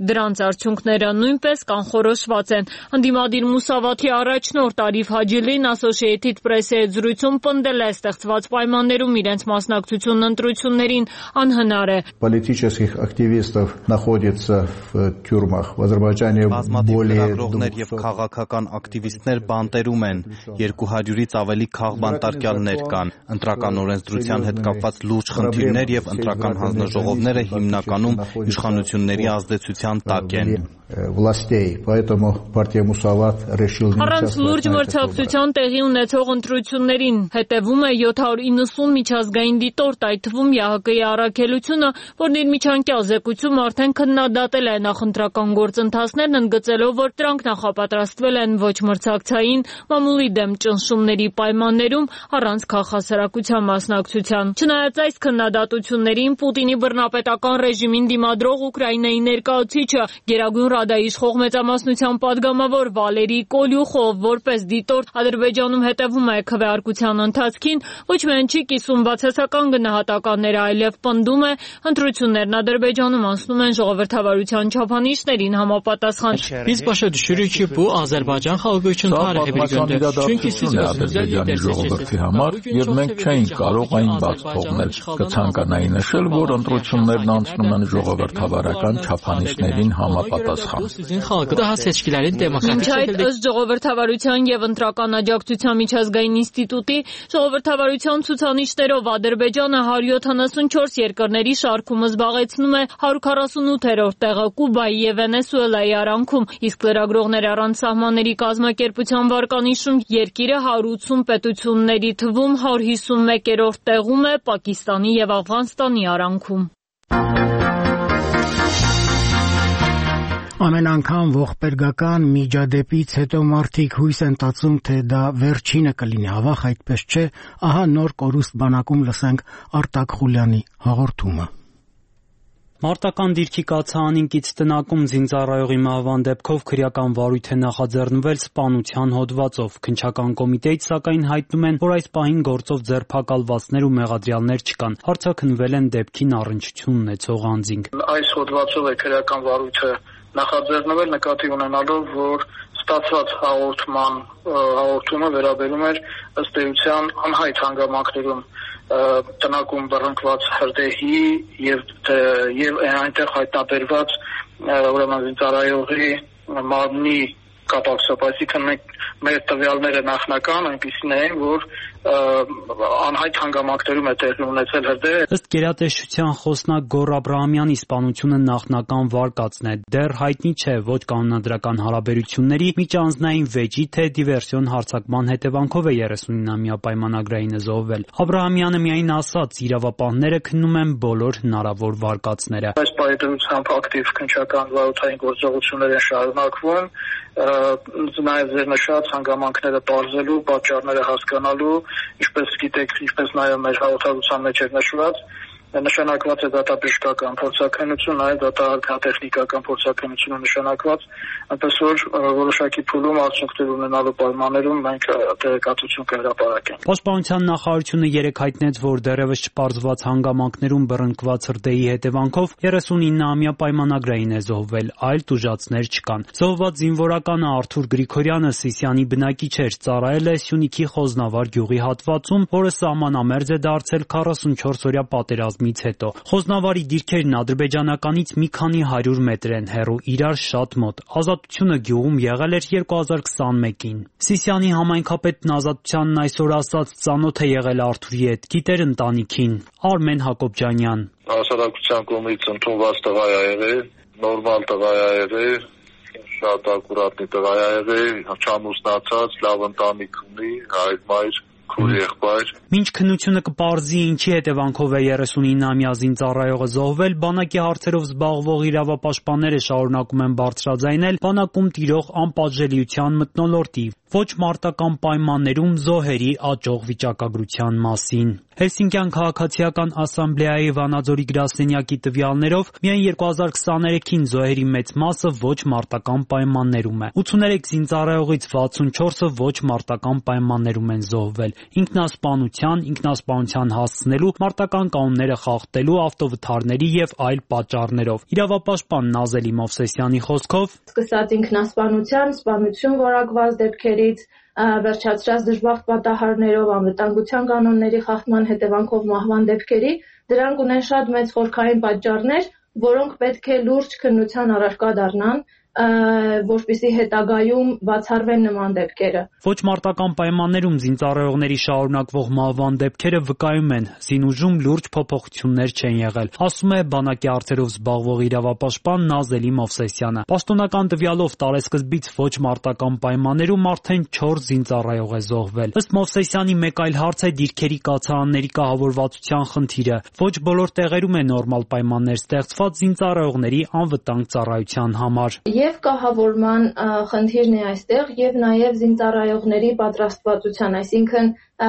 Դրանց արդյունքները նույնպես կանխորոշված են։ Ընդդիմադիր Մուսավաթի առաջնորդ Արիֆ Հաջիլին Associated Press-ի հետ զրույցում պնդել է ստեղծված պայմաններում իրենց մասնակցությունն ընտրություններին անհնար է։ Политических активистов находится в тюрьмах в Азербайджане более լրագրողներ եւ քաղաքական ակտիվիստներ բանտերում են, երկու հարյուրից ավելի քաղբանտարկյալներ կան, ընտրական օրենսդրության հետ կապված լուրջ խնդիրներ եւ ընտրական հանձնաժողովները հիմնականում իշխանությունների ազդեցության տակ են։ властей, поэтому партия Мусават решила не Առանց լուրջ մրցակցության տեղի ունեցող ընտրություններին հետևում է յոթ հարյուր իննսուն միջազգային դիտորդ, այդ թվում Է Հ Կ-ի առաքելությունը, որն իր միջանկյալ զեկույցում արդեն քննադատել է նախընտրական գործընթացներն, ընդգծելով, որ դրանք նախապատրաստվել են ոչ մրցակցային մամուլի դեմ ճնշումների պայմաններում առանց քաղաքասարակության մասնակցության։ Չնայած այս քննադատություններին, Պուտինի բռնապետական ռեժիմին դիմադրող Ուկրաինայի ներկայացուցիչը Գերագույն Ռադայի իշխող մեծամասնության падգամավոր Վալերի Կոլյուխով որպես դիտորդ Ադրբեջանում հետևում է քվեարկության ընթացքին, ոչ միայն չի կիսում բացասական գնահատականները, այլև պնդում է ընտրություններն Ադրբեջանում անցնում են ժողովրդավարության չափանիշներին համապատասխան։ Biz başa düşürük ki, bu Azərbaycan xalqı üçün tarixi bir gündür. Çünki siz Ադրբեջանի ժողովրդի համար եւ մենք չէինք կարող այն բաց թողնել։ Կցանկանայի նշել, որ ընտրություններն անցնում են ժողովրդավարական չափանիշներին համապատասխան։ Sizin xalqı daha seçkilərin demokratik şəkildə ըստ ժողովրդավարության եւ ընտրական աջակցության միջազգային ինստիտուտի ժողովրդավարության ցուցանիշներով Ադրբեջանը հարյուր յոթանասունչորս երկրների շարքում զբաղեցնում է հարյուր քառասունութերորդ տեղը Կուբայի եւ Վենեսուելայի արանքում, իսկ լրագրողներ առանց սահմանների կազմակերպության վարկանիշում երկիրը հարյուր ութսուն պետությունների թվում հարյուր հիսունմեկերորդ տեղում է Պակիստանի եւ Աֆղանստանի արանքում։ Ամեն անգամ ողբերգական միջադեպից հետո մարդիկ հույս են տածում, թե դա վերջինը կլինի, ավաղ այդպես չէ, ահա նոր կորուստ բանակում լսենք Արտակ Խուլյանի հաղորդումը։ Մարտական դիրքի կացարանին կից տնակում զինծառայողի մահվան դեպքով քրեական վարույթ է նախաձեռնվել սպանության հոդվածով։ Քննչական կոմիտեից սակայն հայտնում են, որ այս պահին գործով ձերբակալվածներ ու մեղադրյալներ չկան։ Հարցաքննվել են դեպքին առնչություն ունեցող անձինք։ Այս հոդվածով է քրեական վարույթը նախաձեռնվել նկատի ունենալով, որ ստացված հաղորդման հաղորդումը վերաբերում էր ըստ էության անհայտ հանգամանքներում տնակում բռնկված հրդեհի եւ եւ այնտեղ հայտնաբերված ուրեմն զինծառայողի մարմնի կապակցությամբ, այսինքն մենք մեր տվյալները նախնական այնպիսին էին, որ անհայտ հանգամանքներում է տեղի ունեցել հրդեհը։ Ըստ գերատեսչության խոսնակ Գոռ Աբրահամյանի սպանությունը նախնական վարկածն է։ Դեռ հայտնի չէ ոչ կանոնադրական հարաբերությունների, միջանձնային վեճի, թե դիվերսիոն հարձակման հետևանքով է երեսունինամյա պայմանագրայինը զոհվել։ Աբրահամյանը միայն ասաց, իրավապահները քննում են բոլոր հնարավոր վարկածները։ Այս պայմանությամբ ակտիվ քննչական վարորդային գործողություններ են շարունակվում, նաև ձեր նշած հանգամանքները բարձելու, պատճառները հասկանալու, ինչպես գիտեք, ինչպես նաև մեր հաղորդակցության մեջ էր նշված, նշանակված է դատաբժշկական փորձաքննություն, նաև դատատեխնիկական փորձաքննությունը նշանակված, այնպես որ որոշակի փուլում արդյունքներ ունենալու պայմաններում մենք տեղեկատվություն կհրապարակենք։ Պաշտպանության նախարարությունը երեկ հայտնեց, որ դեռևս չպարզված հանգամանքներում բռնկված հրդեհի հետևանքով երեսունինամյա պայմանագրային է զոհվել, այլ տուժածներ չկան։ Զոհված զինվորականը Արթուր Գրիգորյանը Սիսիանի բնակիչ էր, ծառայել է Սյունիքի Խոզնավար գյուղի հատվածում, որը սահմանամերձ է դարձել քառասունչորս օրյա պատերազմից հետո։ Խոզնավարի դիրքերն ադրբեջանականից մի քանի հարյուր մետր են հեռու, իրար շատ մոտ։ Ազատությունը գյուղում եղել էր երկու հազար քսանմեկին։ Սիսիանի համայնքապետն Ազատությանն այսօր ասաց, ծանոթ է եղել Արթուրի հետ, գիտեր ընտանիքին։ Արմեն Հակոբյանյան։ Հասարակության կողմից ընդունված տղա է եղել, նորմալ տղա է եղել, շատ ակուրատնի տղա է եղել, չամուսնացած, լավ ընտանիք ունի, հայր մայր Մինչ քննությունը կպարզի ինչի հետևանքով է երեսունինամյա զինծառայողը զոհվել, բանակի հարցերով զբաղվող իրավապաշտպանները շարունակում են բարձրաձայնել բանակում տիրող անպատժելիության մթնոլորտի։ ոչ մարտական պայմաններում զոհերի աճող վիճակագրության մասին։ Հելսինկյան քաղաքացիական ասամբլեայի Վանաձորի գրասենյակի տվյալներով միայն երկու հազար քսաներեքին զոհերի մեծ մասը ոչ մարտական պայմաններում է։ ութսուներեք զինծառայողից վաթսունչորսը ոչ մարտական պայմաններում են զոհվել։ Ինքնասպանության, ինքնասպանության հասցնելու, մարտական կանոնները խախտելու, ավտովթարների եւ այլ պատճառներով։ Իրավապաշտպան Նազելի Մովսեսյանի խոսքով սկսած ինքնասպանության, սպանություն որակված դեպքերից, վերջացրած դժբախտ պատահարներով, անվտանգության կանոնների խախտման հետևանքով մահվան դեպքերի, դրանք ունեն շատ մեծ խորքային պատճառներ, որոնք պետք է լուրջ քննության առարկա դառնան, որպեսզի հետագայում բացառվեն նման դեպքերը։ Ոչ մարտական պայմաններում զինծառայողների շարունակվող մահվան դեպքերը վկայում են, զինուժում լուրջ փոփոխություններ չեն եղել, ասում է բանակի հարցերով զբաղվող իրավապաշտպան Նազելի Մովսեսյանը։ Պաշտոնական տվյալով տարեսկզբից ոչ մարտական պայմաններում արդեն չորս զինծառայող է զոհվել։ Ըստ Մովսեսյանի մեկ այլ հարց է դիրքերի կացարանների կահավորվածության խնդիրը։ Ոչ բոլոր տեղերում է նորմալ պայմաններ ստեղծված զինծառայողների անվտանգ ծառայության համար։ Եվ կահավորման խնդիրն է այստեղ, եւ նաեւ զինծառայողների պատրաստվածության, այսինքն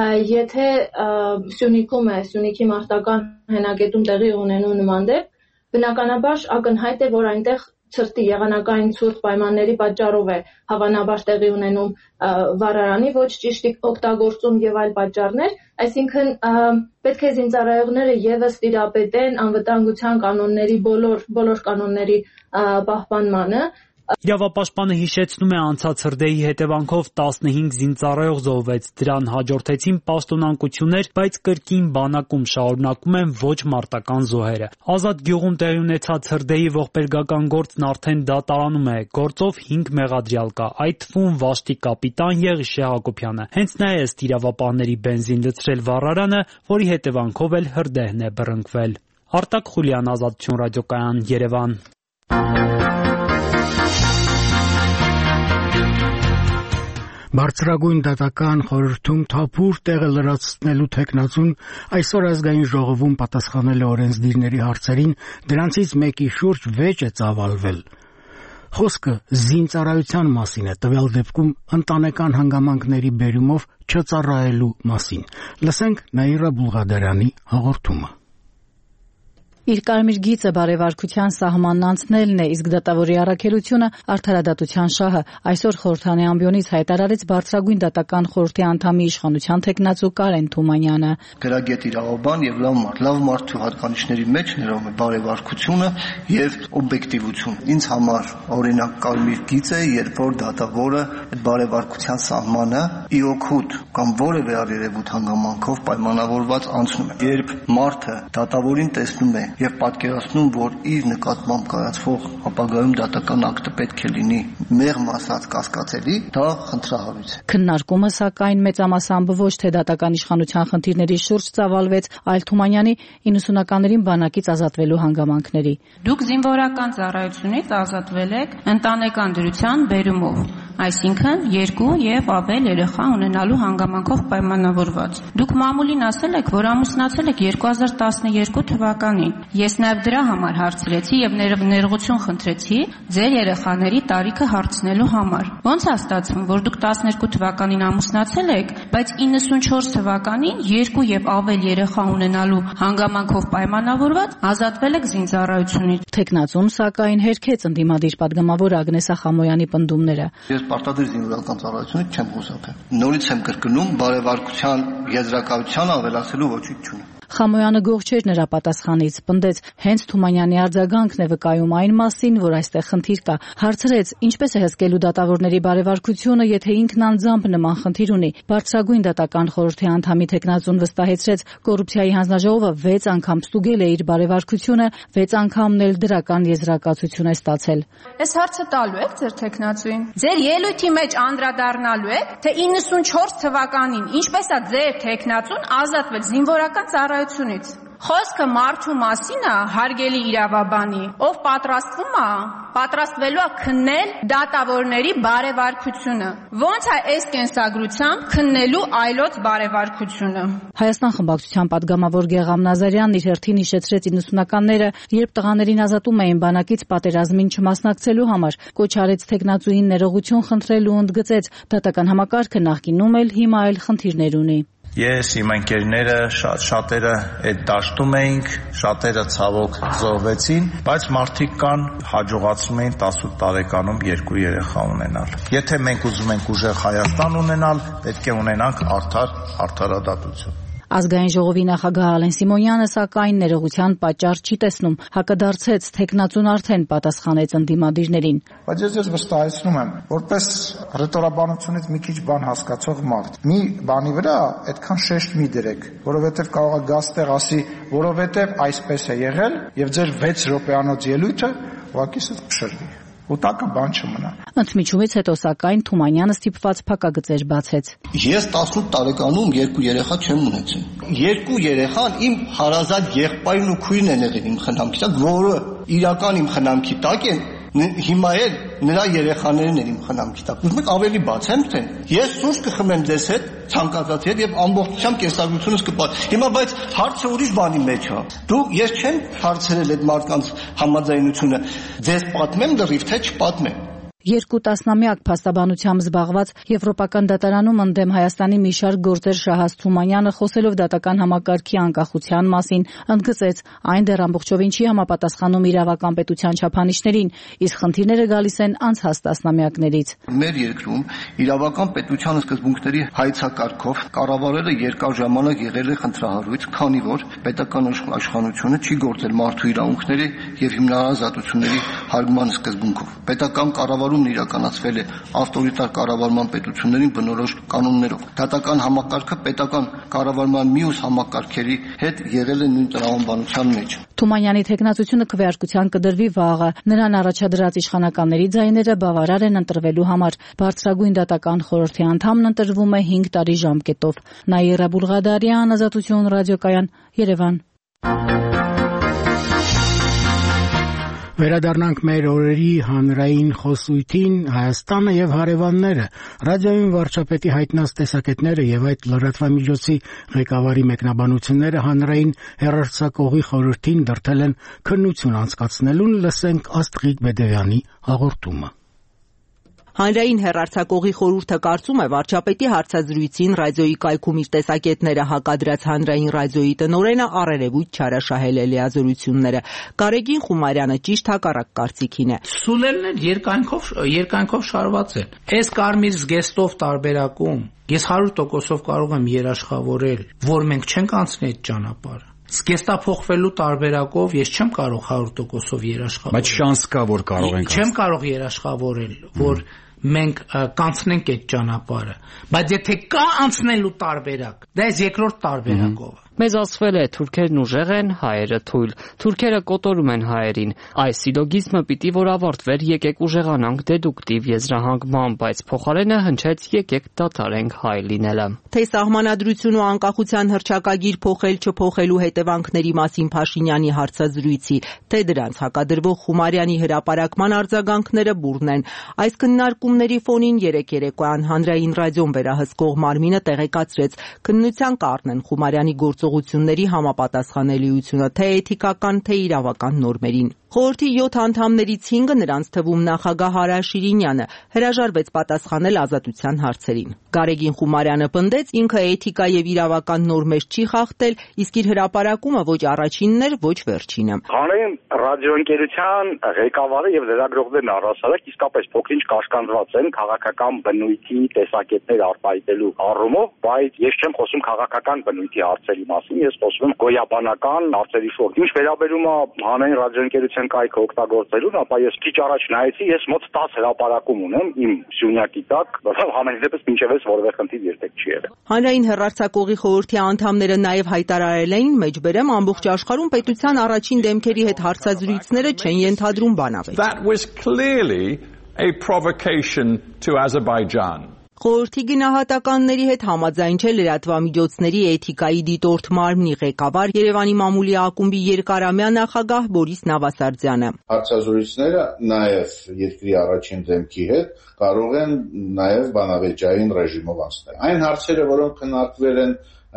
եթե Սյունիքում է, Սյունիքի մարտական հենակետում տեղի ունենում նման դեպք, բնականաբար ակնհայտ է, որ այնտեղ ցրտի եղանակային ցուրտ պայմանների պատճառով է հավանաբար տեղի ունենում վառարանի ոչ ճիշտ օգտագործում եւ այլ պատճառներ, այսինքն պետք է զինծառայողները եւս տիրապետեն անվտանգության կանոնների բոլոր բոլոր կանոնների պահպանմանը։ Իրավապաշտպանը հիշեցնում է անցած հրդեհի հետևանքով տասնհինգ զինծառայող զոհվեց, դրան հաջորդեցին պաշտոնանկություններ, բայց կրկին բանակում շարունակում են ոչ մարտական զոհերը։ Ազատ գյուղում տեղի ունեցած հրդեհի ողբերգական գործն արդեն դատարանում է, գործով հինգ մեղադրյալ կա, այդ թվում Վաշտի կապիտան Եղիշե Հակոբյանը։ Հենց նա է ըստ իրավապահների բենզին լցրել վառարանը, որի հետևանքով էլ հրդեհն է բռնկվել։ Արտակ Խուլյան, Ազատություն ռադիոկայան, Երևան։ Բարձրագույն դատական խորհրդում թափուր տեղը լրացնելու թեկնածուն այսօր ազգային ժողովում պատասխանել է օրենսդիրների հարցերին, դրանցից մեկի շուրջ վեճ է ծավալվել։ Խոսքը զինծառայության մասին է, տվյալ դեպքում ընտանեկան հանգամանքների բերումով չծառայելու մասին։ Լսենք Նաիրա Բուլղադարյանի հաղորդումը։ Իր կարմիր գիծը բարեվարկության սահմանն անցնելն է, իսկ դատավորի առաքելությունը արդարադատության շահը։ Այսօր խորհրդանի ամբիոնից հայտարարեց բարձրագույն դատական խորհրդի անդամի իշխանության թեկնածու Կարեն Թումանյանը։ Գրագետ իրավաբան եւ լավ մարդ, լավ մարդու հատկանիշների մեջ ներառում է բարեվարկությունը եւ օբյեկտիվություն։ Ինձ համար օրինակ կարմիր գիծ է, երբ որ դատավորը այդ բարեվարկության սահմանը ի օգուտ կամ որևէ առերևույթ հանգամանքով պայմանավորված անցնում է։ Երբ մարդը դատավորին տեսնում է եւ պատկերացնում, որ իր նկատմամբ կայացվող ապագայում դատական ակտը պետք է լինի մեղմ ասած կասկածելի, դա խնդրահարույց է։ Քննարկումը սակայն մեծամասամբ ոչ թե դատական իշխանության խնդիրների շուրջ ծավալվեց, այլ Թումանյանի իննսունականներին բանակից ազատվելու հանգամանքների։ Դուք զինվորական ծառայությունից ազատվել եք ընտանեկան դրության բերումով, այսինքն երկու եւ ավել երեխա ունենալու հանգամանքով պայմանավորված։ Դուք մամուլին ասել եք, որ ամուսնացել եք երկու հազար տասներկու թվականին։ Ես նաեւ դրա համար հարցրեցի եւ ներողություն խնդրեցի ձեր երեխաների տարիքը հարցնելու համար։ Ոնց է ստացվում, որ դուք տասներկու թվականին ամուսնացել եք, բայց իննսունչորս թվականին երկու եւ ավել երեխա ունենալու հանգամանքով պայմանավորված ազատվել եք զինծառայությունից։ Թեկնածուն սակայն հերքեց ընդդիմադիր պատգամավոր Ագնեսա Խամոյանի պնդումները։ Ես պարտադիր զինվորական ծառայությունից չեմ խուսափել։ Նորից եմ կրկնում, բարեվարկության եզրակացության ավելացելու ոչինչ չունի։ Խամոյանը գող չէր նրա պատասխանից, պնդեց հենց Թումանյանի արձագանքն է վկայում այն մասին, որ այստեղ խնդիր կա։ Հարցրեց, ինչպես է հսկելու դատավորների բարեվարկությունը, եթե ինքն անձամբ նման խնդիր ունի։ Բարձրագույն դատական խորհրդի անդամի թեկնածուն վստահեցրեց, կոռուպցիայի հանձնաժողովը վեց անգամ ստուգել է իր բարեվարկությունը, վեց անգամն էլ դրական եզրակացություն է ստացել։ Այս հարցը տալու եք ձեր թեկնածուին։ Ձեր ելույթի մեջ անդրադառնալու եք, թե իննսունչորս թվականին ինչպես է ձեր թեկնածուն ազատվել զինվորական ծառայությունից։ ծառայությունից։ Խոսքը մարդու մասին է, հարգելի իրավաբանի, ով պատրաստվում է, պատրաստվելու է քննել դատավորների բարևարքությունը։ Ոնց է այս կենսագրությամբ քննելու այլոց բարևարքությունը։ Հայաստան խմբակցության падգամավոր Գեղամ Նազարյանն իր հերթին հիշեցրեց իննսունականները, երբ տղաներին ազատում էին բանակից պատերազմին չմասնակցելու համար, կոչ արեց թեկնածուին ներողություն խնդրել ու ընդգծեց դատական համակարգը նախկինում էլ հիմա էլ խնդիրներ ունի։ Ես իմ ընկերները շատ շատերը այդ դաշտում էինք, շատերը ցավոք զոհվեցին, բայց մարդիկ կան հաջողացնում էին տասութ տարեկանում երկու երեխա ունենալ։ Եթե մենք ուզում ենք ուժեղ Հայաստան ունենալ, պետք է ունենանք արդար արդարադատություն։ Ազգային ժողովի նախագահ Ալեն Սիմոնյանը սակայն ներողության պատճառ չի տեսնում, հակադարձեց թեկնածուն արդեն պատասխանեց ընդդիմադիրներին։ Բայց ես ձեզ վստահեցնում եմ, որպես ռետորաբանությունից մի քիչ բան հասկացող մարդ, մի բանի վրա այդքան շեշտ մի դրեք, որովհետև կարող է գաս տեղ ասի, որովհետև այսպես է եղել, եւ ձեր վեց րոպեանոց ելույթը ուղղակի սուտ փշրվի։ Ուտակը բան չմնա։ Ընդմիջումից հետո սակայն Թումանյանը ստիպված փակագծեր բացեց։ Ես տասնութ տարեկանում երկու երեխա չեմ ունեցել։ Երկու երեխան իմ հարազատ եղբայրն ու քույրն են եղել իմ խնամքի տակ, որը իրական իմ խնամքի տակ են, հիմա էլ նրա երեխաներն են իմ խնամքի տակ։ Ուզում եք ավելի բացեմ թե։ Ես սուրճ կխմեմ ձեզ հետ, ցանկացած հետ եւ ամբողջությամբ կենսագրությունս կպար։ Հիմա բայց հարցը ուրիշ բանի մեջ է։ Դու ես չեմ հարցրել այդ մարդկանց համաձայնությունը, ձեզ պատմեմ լրիվ թե չպատմեմ։ Երկու տասնամյակ փաստաբանությամբ զբաղված Եվրոպական դատարանում ընդդեմ Հայաստանի մի շարք գործեր Շահաս Թումանյանը խոսելով դատական համակարգի անկախության մասին ընդգծեց, այն դեռ ամբողջովին չի համապատասխանում իրավական պետության չափանիշներին, իսկ խնդիրները գալիս են անցած տասնամյակներից։ Մեր երկրում իրավական պետության սկզբունքների հայցակարգով կառավարելը երկար ժամանակ եղել է խնդրահարույց, քանի որ պետական իշխանությունը չի գործել մարդու իրավունքների եւ հիմնարարազատությունների հարգման սկզբունքով։ Պետական կառավարությունը իրականացվել է ավտորիտար կառավարման պետություններին բնորոշ կանոններով։ Դատական համակարգը պետական կառավարման մյուս համակարգերի հետ եղել է նույն տրամաբանության մեջ։ Թումանյանի թեկնածությունը քվեարկության կդրվի վաղը։ Նրան առաջադրած իշխանականների ձայները բավարար են ընտրվելու համար։ Բարձրագույն դատական խորհրդի անդամն ընտրվում է հինգ տարի ժամկետով։ Նաիրա Բուլղադարյան, Ազատություն ռադիոկայան, Երևան։ Վերադառնանք մեր օրերի հանրային խոսույթին։ Հայաստանը եւ հարևանները ռադիոյին վարչապետի հայտնած տեսակետները եւ այդ լրատվամիջոցի ղեկավարի մեկնաբանությունները հանրային հեռարձակողի խորհրդին դրդել են քննություն անցկացնելուն։ Լսենք Աստղիկ Բեդևյանի հաղորդումը։ Հանրային հեռարձակողի խորհուրդը կարծում է վարչապետի հարցազրույցին ռադիոյի կայքում իր տեսակետները հակադրած հանրային ռադիոյի տնօրենը առերևույթ չարաշահել է լիազորությունները։ Գարեգին Խումարյանը ճիշտ հակառակ կարծիքին է։ Սուլելն էլ երկայնքով երկայնքով շարված են։ Այս կարմիր զգեստով տարբերակում ես հարյուր տոկոսով կարող եմ երաշխավորել, որ մենք չենք անցնի այդ ճանապարհը։ Զգեստափոխվելու տարբերակով ես չեմ կարող հարյուր տոկոսով երաշխավորել։ Բայց շանս կա, որ կարող ենք։ Չեմ կարող երաշխավորել, որ մենք կանցնենք այդ ճանապարհը, բայց եթե կա անցնելու տարբերակ, դա է երկրորդ տարբերակով։ Մեզ ասվել է թուրքերն ուժեղ են, հայերը թույլ։ Թուրքերը կոտորում են հայերին։ Այս սիլոգիզմը պիտի որ ավարտվեր, եկեք ուժեղանանք դեդուկտիվ եզրահանգման, բայց փոխարենը հնչեց եկեք դադարենք հայ լինելը։ Թե սահմանադրություն ու անկախության հռչակագիր փոխել չփոխելու հետևանքների մասին Փաշինյանի հարցազրույցի, թե դրանց հակադրվող Խումարյանի հրապարակման արձագանքները բուռն են։ Այս քննարկումների ֆոնին երեք երեկոյան հանրային ռադիոն վերահսկող մարմինը տեղեկացրեց քննության կառն են Խումարյանի գործողությունների համապատասխանելիությունը թե էթիկական, թե իրավական նորմերին։ Խորհրդի յոթ անդամներից հինգը, նրանց թվում նախագահ Հարա Շիրինյանը, հրաժարվեց պատասխանել ազատության հարցերին։ Գարեգին Խումարյանը պնդեց, ինքը էթիկա եւ իրավական նորմեր չի խախտել, իսկ իր հրապարակումը ոչ առաջինն էր, ոչ վերջինը։ Հանրային ռադիոընկերության ղեկավարը եւ լրագրողներն առասարակ իսկապես փոքրինչ կաշկանդված են քաղաքական բնույթի տեսակետներ արտահայտելու առումով, բայց ես չեմ խոսում քաղաքական բնույթի հարցերի մասին, ես խոսում եմ գոյաբանական հարցերի շուրջ։ Ինչ վերաբերում է հանրային ռադիոընկերության կայքը օգտագործելուն, ապա ես քիչ առաջ նայեցի, ես մոտ տասը հրապարակում ունեմ իմ սյունյակի տակ, բայց համենայն դեպս մինչև այս որևէ խնդիր երբեք չի եղել։ Հանրային հեռարձակողի խորհրդի անդամները նաև հայտարարել էին, մեջբերեմ ամբողջ աշխարհում պետության առաջին դեմքերի հետ հարցազրույցները չեն ենթադրում բանավեճ։ That was clearly a provocation to Azerbaijan. Խորհրդի գնահատականների հետ համաձայն չէ լրատվամիջոցների էթիկայի դիտորդ մարմնի ղեկավար Երևանի մամուլի ակումբի երկարամյա նախագահ Բորիս Նավասարդյանը։ Հարցազրույցները նաև երկրի առաջին դեմքի հետ կարող են նաև բանավեճային ռեժիմով անցնել։ Այն հարցերը, որոնք քննարկվել են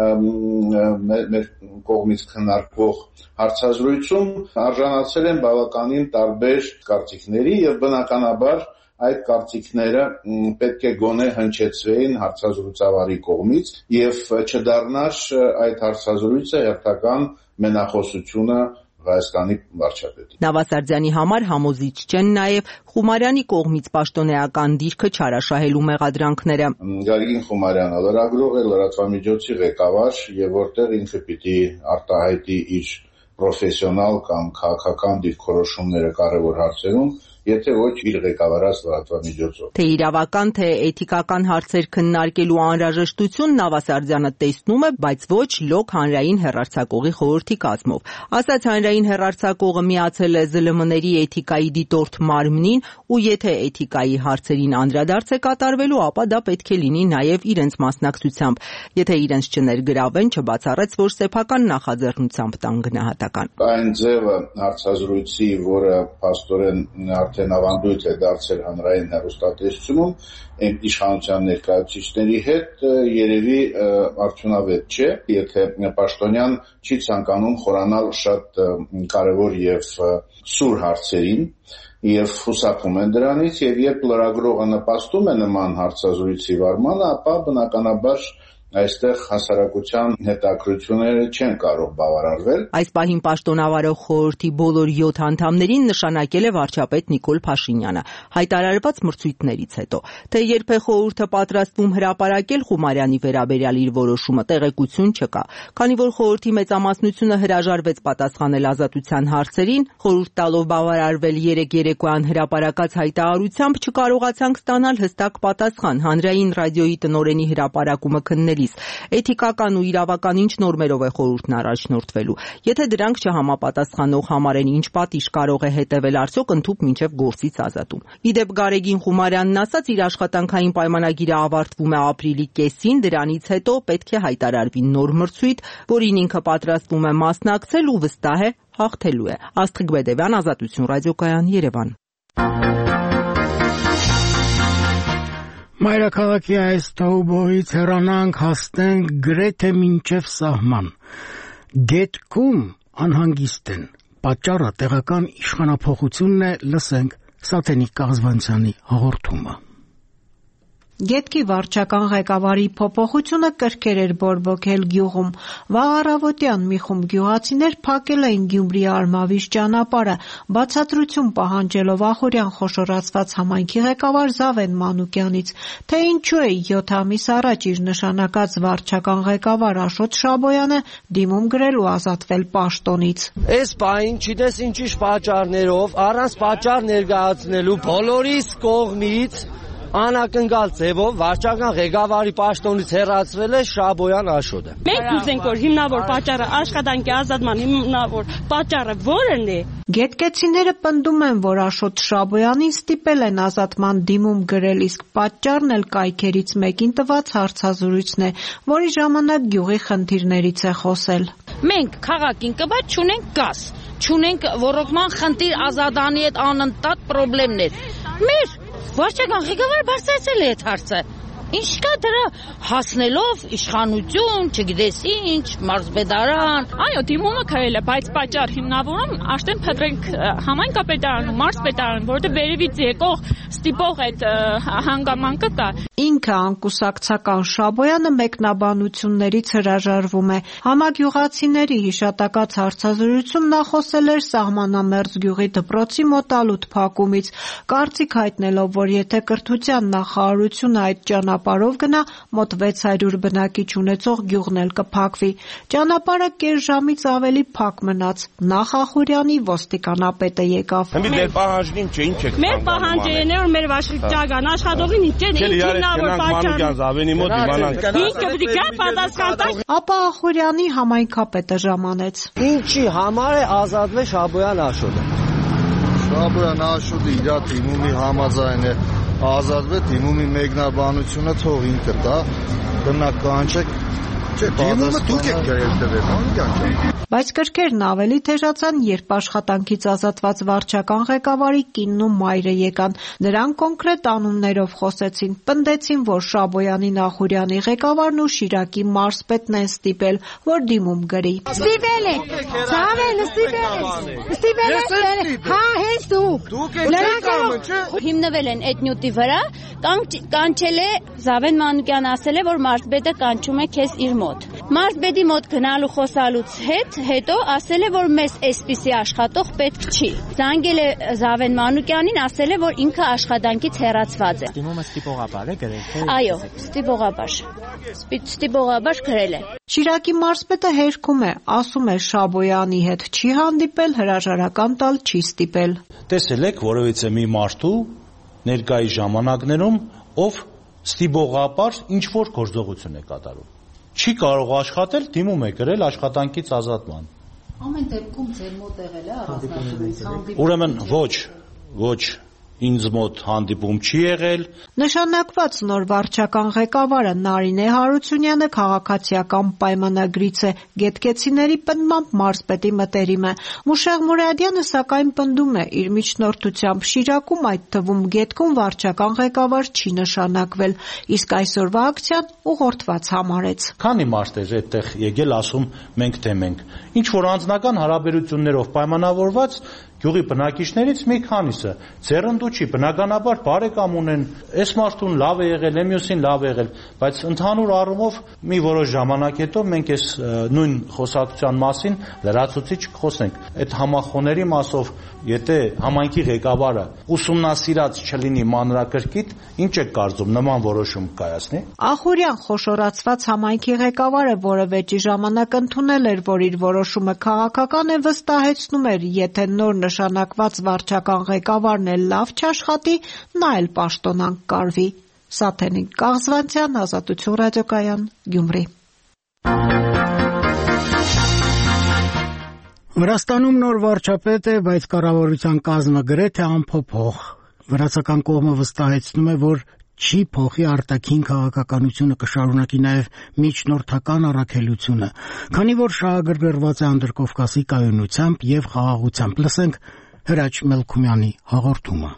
մեր կողմից քննարկվող հարցազրույցում, արժանացել են բավականին տարբեր կարծիքների եւ բնականաբար այդ կարծիքները պետք է գոնե հնչեցվեին հարցազրույցավարի կողմից եւ չդառնար այդ հարցազրույցը հերթական մենախոսությունը Հայաստանի վարչապետի։ Նավասարդյանի համար համոզիչ չեն նաև Խումարյանի կողմից պաշտոնեական դիրքը չարաշահելու մեղադրանքները։ Գագիկ Խումարյանը լրագրող է, լրատվամիջոցի ղեկավար եւ որտեղ ինքը պիտի արտահայտի իր պրոֆեսիոնալ կամ քաղաքական դիրքորոշումները կարևոր հարցերում, եթե ոչ իր ղեկավարած լրատվամիջոցով։ Թե իրավական, թե էթիկական հարցեր քննարկելու անհրաժեշտություն Նավասարդյանը տեսնում է, բայց ոչ լոկ հանրային հեռարձակողի խորհրդի կազմով։ Ասած հանրային հեռարձակողը միացել է զլմ ների էթիկայի դիտորդ մարմնին ու եթե էթիկայի հարցերին անդրադարձ է կատարվելու, ապա դա պետք է լինի նաև իրենց մասնակցությամբ։ Եթե իրենց չներգրավեն, չբացառեց, որ սեփական նախաձեռնությամբ տան գնահատական։ Այն ձևը հարցազրույցի, որը փաստորեն արդեն ավանդույթ է դարձել հանրային հեռուստատեսությունում, իշխանության ներկայացուցիչների հետ երևի արդյունավետ չէ, եթե պաշտոնյան չի ցանկանում խորանալ շատ կարևոր եւ սուր հարցերին եւ խուսափում են դրանից եւ երբ լրագրողը նպաստում է նման հարցազրույցի վարմանը, ապա բնականաբար այստեղ հասարակության հետաքրքրությունները չեն կարող բավարարվել։ Այս պահին պաշտոնավարող խորհրդի բոլոր յոթ անդամներին նշանակել է վարչապետ Նիկոլ Փաշինյանը հայտարարված մրցույթներից հետո։ Թե երբ է խորհուրդը պատրաստվում հրապարակել Խումարյանի վերաբերյալ իր որոշումը, տեղեկություն չկա։ Քանի որ խորհրդի մեծամասնությունը հրաժարվեց պատասխանել ազատության հարցերին, խորհուրդ տալով բավարարվել երեք երեկոյան հրապարակած հայտարարությամբ չկարողացանք ստանալ հստակ պատասխան հանրային ռադիոյի տնօրենի հրապարակումը քննելիս։ Էթիկական ու իրավական ինչ նորմերով է խորհուրդն առաջնորդվելու։ Եթե դրանք չհամապատասխանող համարեն, ինչ պատիժ կարող է հետևել, արդյոք ընդհուպ մինչև գործից ազատում։ Իդեպ Գարեգին Խումարյանն ասաց, իր աշխատանքային պայմանագիրը ավարտվում է ապրիլի կեսին, դրանից հետո պետք է հայտարարվի նոր մրցույթ, որին ինքը պատրաստվում է մասնակցել ու վստահ է հաղթելու է։ Աստղիկ Բեդևյան, Ազատություն ռադիոկայան, Երևան։ Մայրաքաղաքի այս տաուբոյից հեռանանք, հասնենք գրեթե մինչև սահման։ Գետքում անհանգիստ են։ Պատճառը տեղական իշխանափոխությունն է, լսենք Սաթենիկ Կաղզվանցյանի հաղորդումը։ Գետքի վարչական ղեկավարի փոփոխությունը կրկեր էր բորբոքել գյուղում։ Վաղ առավոտյան մի խումբ գյուղացիներ փակել էին Գյումրի Արմավիշ ճանապարհը, բացատրություն պահանջելով ախորյան խոշորացված համայնքի ղեկավար Զավեն Մանուկյանից, թե ինչու է յոթ ամիս առաջ իր նշանակած վարչական ղեկավար Աշոտ Շաբոյանը դիմում գրելու ազատվել պաշտոնից։ Այս պահին չիտես ինչ-ինչ պատճառներով, առանց պատճառ ներկայացնելու բոլորիս կողմից անակնկալ ձևով վարչական ղեկավարի պաշտոնից հեռացվել է Շաբոյան Աշոտը։ Մենք ուզենք, որ հիմնավոր պատճառը աշխատանքի ազատման հիմնավոր պատճառը որն է։ Գետկեցիները պնդում են, որ Աշոտ Շաբոյանին ստիպել են ազատման դիմում գրել, իսկ պատճառն էլ կայքերից մեկին տված հարցազրույցն է, որի ժամանակ գյուղի խնդիրներից է խոսել։ Մենք քաղաքին կված չունենք գազ, չունենք ոռոգման խնդիր, Ազատանի հետ անընդհատ խնդիրներ։ Մեր վարչական ղեկավարը բարձրացել է այդ հարցը։ Ինչ կա դրա հասնելով իշխանություն, չգիտես ինչ, մարզպետարան։ Այո, դիմումը քայլ է, բայց պատճառ հիմնավորում արդեն փնտրենք համայնքապետարան ու մարզպետարան, որտեղ վերևից եկող ստիպող այդ հանգամանքը կա։ Ինքը անկուսակցական Շաբոյանը մեկնաբանություններից հրաժարվում է։ Համագյուղացիների հիշատակած հարցազրույցում նա խոսել էր Սահմանամերձ գյուղի դպրոցի մոտալուտ փակումից, կարծիք հայտնելով, որ եթե կրթության նախարարությունը այդ ճանապարհով գնա, մոտ վեց հարյուր բնակիչ ունեցող գյուղն էլ կփակվի։ Ճանապարհը կես ժամից ավելի փակ մնաց։ Նախախորյանի ոստիկանապետը եկավ։ Մեր պահանջները մեր վարչական աշխատողին ինչ Ապա Ախորյանի համայնքապետը ժամանեց։ Ինչի համար է ազատվել Շաբոյան Աշոտը։ Շաբոյան Աշոտը իր դիմումի համաձայն է ազատվել, դիմումի մեկնաբանությունը թող ինքը տա, բնական չէ։ Չէ, դիմումը դուք եք գրել տվել, անկյան։ Բայց կրկերն ավելի թեժացան, երբ աշխատանքից ազատված վարչական ղեկավարի կինն ու մայրը եկան։ Նրանք կոնկրետ անուններով խոսեցին, պնդեցին, որ Շաբոյանի Նախուրյանի ղեկավարն ու Շիրակի մարզպետն են ստիպել, որ դիմում գրի։ Ստիպել եք, Սավեն, ստիպել եք, ստիպել եք, հա, հենց դուք։ Դուք եք կամը, չէ։ Հիմնվել են այդ նյութի վրա, կանչել է Զավեն Մանուկյան ասել է, որ մարզպետը կանչում է քեզ իր մոտ։ Մարզպետի մոտ գնալու խոսալուց հետ հետո ասել է, որ մեզ այսպիսի աշխատող պետք չի։ Զանգել է Զավեն Մանուկյանին, ասել է, որ ինքը աշխատանքից հեռացված է։ Դիմումը ստիպողաբար է գրել, թե։ Այո, ստիպողաբար։ Ստիպողաբար գրել է։ Շիրակի մարզպետը հերքում է, ասում է Շաբոյանի հետ չի հանդիպել, հրաժարական տալ չի ստիպել։ Տեսել եք, որովհետեւ մի մարդու ներկայի ժամանակներում, ով ստիպողաբար ինչ որ գործողություն է կատարում։ Չի կարող աշխատել, դիմում է գրել աշխատանքից ազատման։ Ամեն դեպքում ձեր մոտ եղել է առանձնահատուկ։ Ուրեմն ոչ, ոչ ինձ մոտ հանդիպում չի եղել։ Նշանակված նոր վարչական ղեկավարը Նարինե Հարությունյանը քաղաքացիական պայմանագրից է, գետկեցիների պնդմամբ մարզպետի մտերիմ է։ Մուշեղ Մուրադյանը սակայն պնդում է, իր միջնորդությամբ Շիրակում, այդ թվում Գետքում վարչական ղեկավար չի նշանակվել, իսկ այսօրվա ակցիան ուղղորդված համարեց։ Քանի մարդ էր այդտեղ եկել ասում մենք թե մենք։ Ինչ որ անձնական հարաբերություններով պայմանավորված գյուղի բնակիչներից մի քանիսը ձեռնդու չի, բնականաբար բարեկամ ունեն, այս մարդուն լավ է եղել, մյուսին լավ է եղել, բայց ընդհանուր առումով մի որոշ ժամանակ հետո մենք այս նույն խոսակցության մասին լրացուցիչ կխոսենք։ Այդ համախոհների մասով, եթե համայնքի ղեկավարը ուսումնասիրած չլինի մանրակրկիտ, ինչ է կարծում նման որոշում կայացնի։ Ախուրյան խոշորացված համայնքի ղեկավարը, որը վեճի ժամանակ ընդունել էր, որ իր որոշումը քաղաքական է, վստահեցնում էր, եթե նոր նշանակված վարչական ղեկավարն էլ լավ չաշխատի, նա էլ պաշտոնանկ կարվի։ Սաթենիկ Կաղզվանցյան, Ազատություն ռադիոկայան, Գյումրի։ Վրաստանում նոր վարչապետ է, բայց կառավարության կազմը գրեթե անփոփոխ։ Վրացական կողմը վստահեցնում է, որ չի փոխի արտաքին քաղաքականությունը, կշարունակի նաև միջնորդական առաքելությունը, քանի որ շահագրգռված է Անդրկովկասի կայունությամբ եւ խաղաղությամբ։ Լսենք Հրաչ Մելքումյանի հաղորդումը։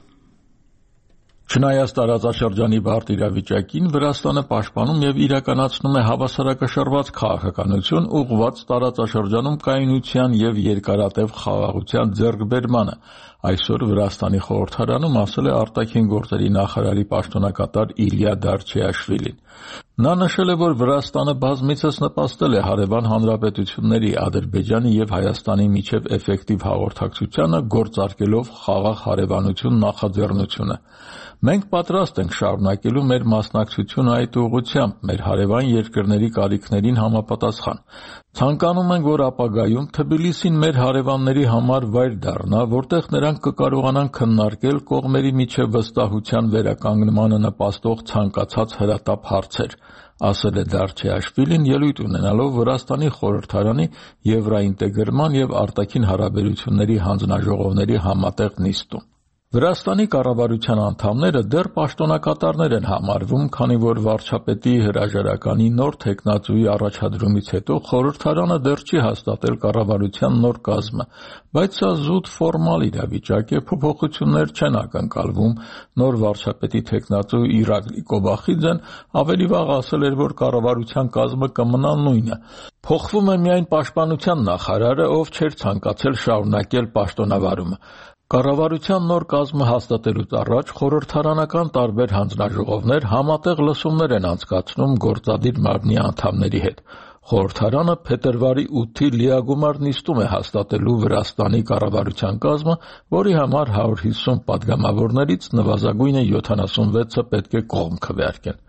Չնայած տարածաշրջանի բարդ իրավիճակին, Վրաստանը պաշտպանում եւ իրականացնում է հավասարակշռված քաղաքականություն, ուղղված տարածաշրջանում կայունության եւ երկարատև խաղաղության ձեռքբերմանը։ Այսօր Վրաստանի խորհրդարանում ասել է արտաքին գործերի նախարարի պաշտոնակատար Իլյա Դարչեաշվիլին։ Նա նշել է, որ Վրաստանը բազմիցս նպաստել է հարևան հանրապետությունների Ադրբեջանի եւ Հայաստանի միջև էֆեկտիվ հաղորդակցությանը, գործարկելով խաղաղ հարևանություն նախաձեռնությունը։ Մենք պատրաստ ենք շարունակելու մեր մասնակցությունը այդ ուղղությամբ, մեր հարևան երկրների կարիքներին համապատասխան։ Ցանկանում ենք, որ ապագայում Թբիլիսին մեր հարևանների համար վայր դառնա, որտեղ նրանք կկարողանան քննարկել կողմերի միջև վստահության վերականգնմանը նպաստող ցանկացած հրատապ հարցեր, ասել է Դարչեաշվիլին, ելույթ ունենալով Վրաստանի խորհրդարանի եվրոինտեգրման եւ արտաքին հարաբերությունների հանձնաժողովների համատեղ նիստում։ Վրաստանի կառավարության անդամները դեռ պաշտոնակատարներ են համարվում, քանի որ վարչապետի հրաժարականի նոր թեկնածուի առաջադրումից հետո խորհրդարանը դեռ չի հաստատել կառավարության նոր կազմը, բայց սա զուտ ֆորմալ իրավիճակ է, փոփոխություններ չեն ակնկալվում։ Նոր վարչապետի թեկնածու Իրակլի Կոբախիձեն ավելի վաղ ասել էր, որ կառավարության կազմը կմնա նույնը։ Փոխվում է միայն պաշտպանության նախարարը, ով չէր ցանկացել շարունակել պաշտոնավարումը։ Կառավարության նոր կազմը հաստատելուց առաջ խորհրդարանական տարբեր հանձնաժողովներ համատեղ լսումներ են անցկացնում գործադիր մարմնի անդամների հետ։ Խորհրդարանը փետրվարի ութի լիագումար նիստում է հաստատելու Վրաստանի կառավարության կազմը, որի համար հարյուր հիսուն պատգամավորներից նվազագույնը յոթանասունվեցը պետք է կողմ քվեարկեն։